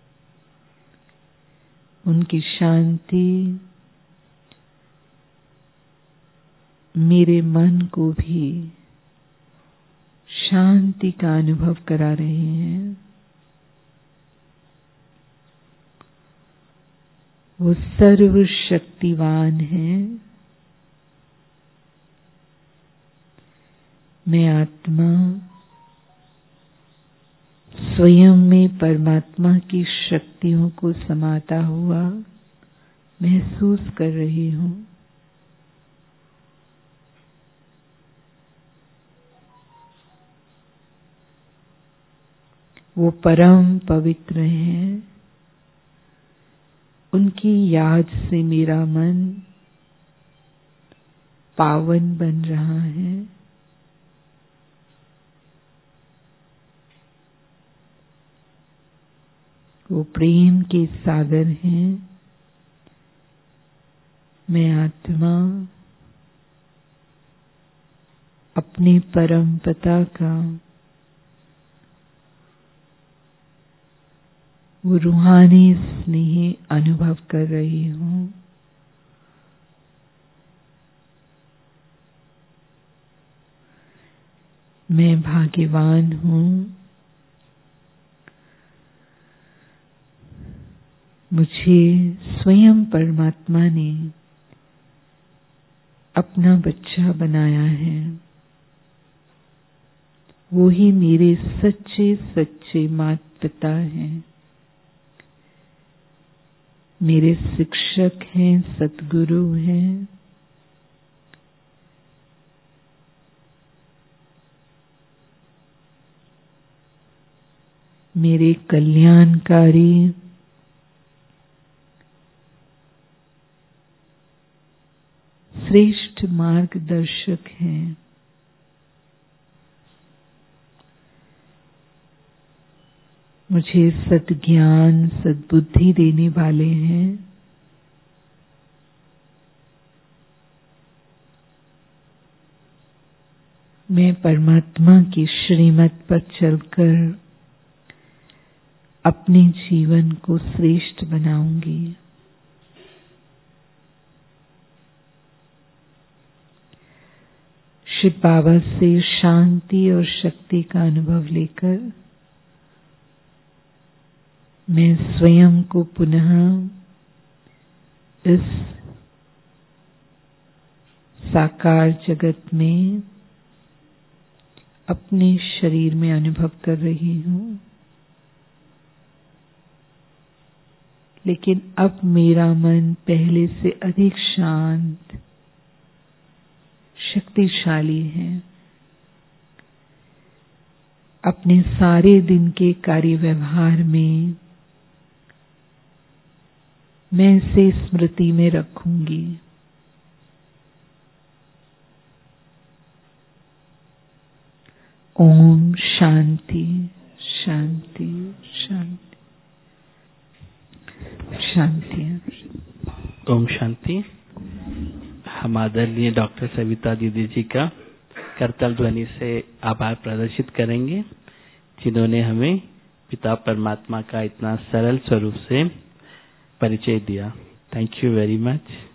उनकी शांति मेरे मन को भी शांति का अनुभव करा रहे हैं। वो सर्वशक्तिवान हैं। मैं आत्मा स्वयं में परमात्मा की शक्तियों को समाता हुआ महसूस कर रही हूँ। वो परम पवित्र हैं। उनकी याद से मेरा मन पावन बन रहा है। वो प्रेम के सागर हैं। मैं आत्मा अपने परम पिता का वो रूहानी स्नेह अनुभव कर रही हूँ। मैं भाग्यवान हूँ। मुझे स्वयं परमात्मा ने अपना बच्चा बनाया है। वो ही मेरे सच्चे सच्चे माता पिता हैं, मेरे शिक्षक हैं, सद्गुरु हैं। मेरे कल्याणकारी श्रेष्ठ मार्गदर्शक हैं। मुझे सद्ज्ञान सद्बुद्धि देने वाले हैं। मैं परमात्मा की श्रीमत पर चलकर अपने जीवन को श्रेष्ठ बनाऊंगी। शिव बाबा से शांति और शक्ति का अनुभव लेकर मैं स्वयं को पुनः इस साकार जगत में अपने शरीर में अनुभव कर रही हूँ। लेकिन अब मेरा मन पहले से अधिक शांत शक्तिशाली है। अपने सारे दिन के कार्य व्यवहार में मैं इसे स्मृति में रखूंगी। ओम शांति शांति शांति शांति। ओम शांति। हम आदरणीय डॉक्टर सविता दीदी जी का करताल ध्वनि से आभार प्रदर्शित करेंगे, जिन्होंने हमें पिता परमात्मा का इतना सरल स्वरूप से परिचय दिया। Thank you very much.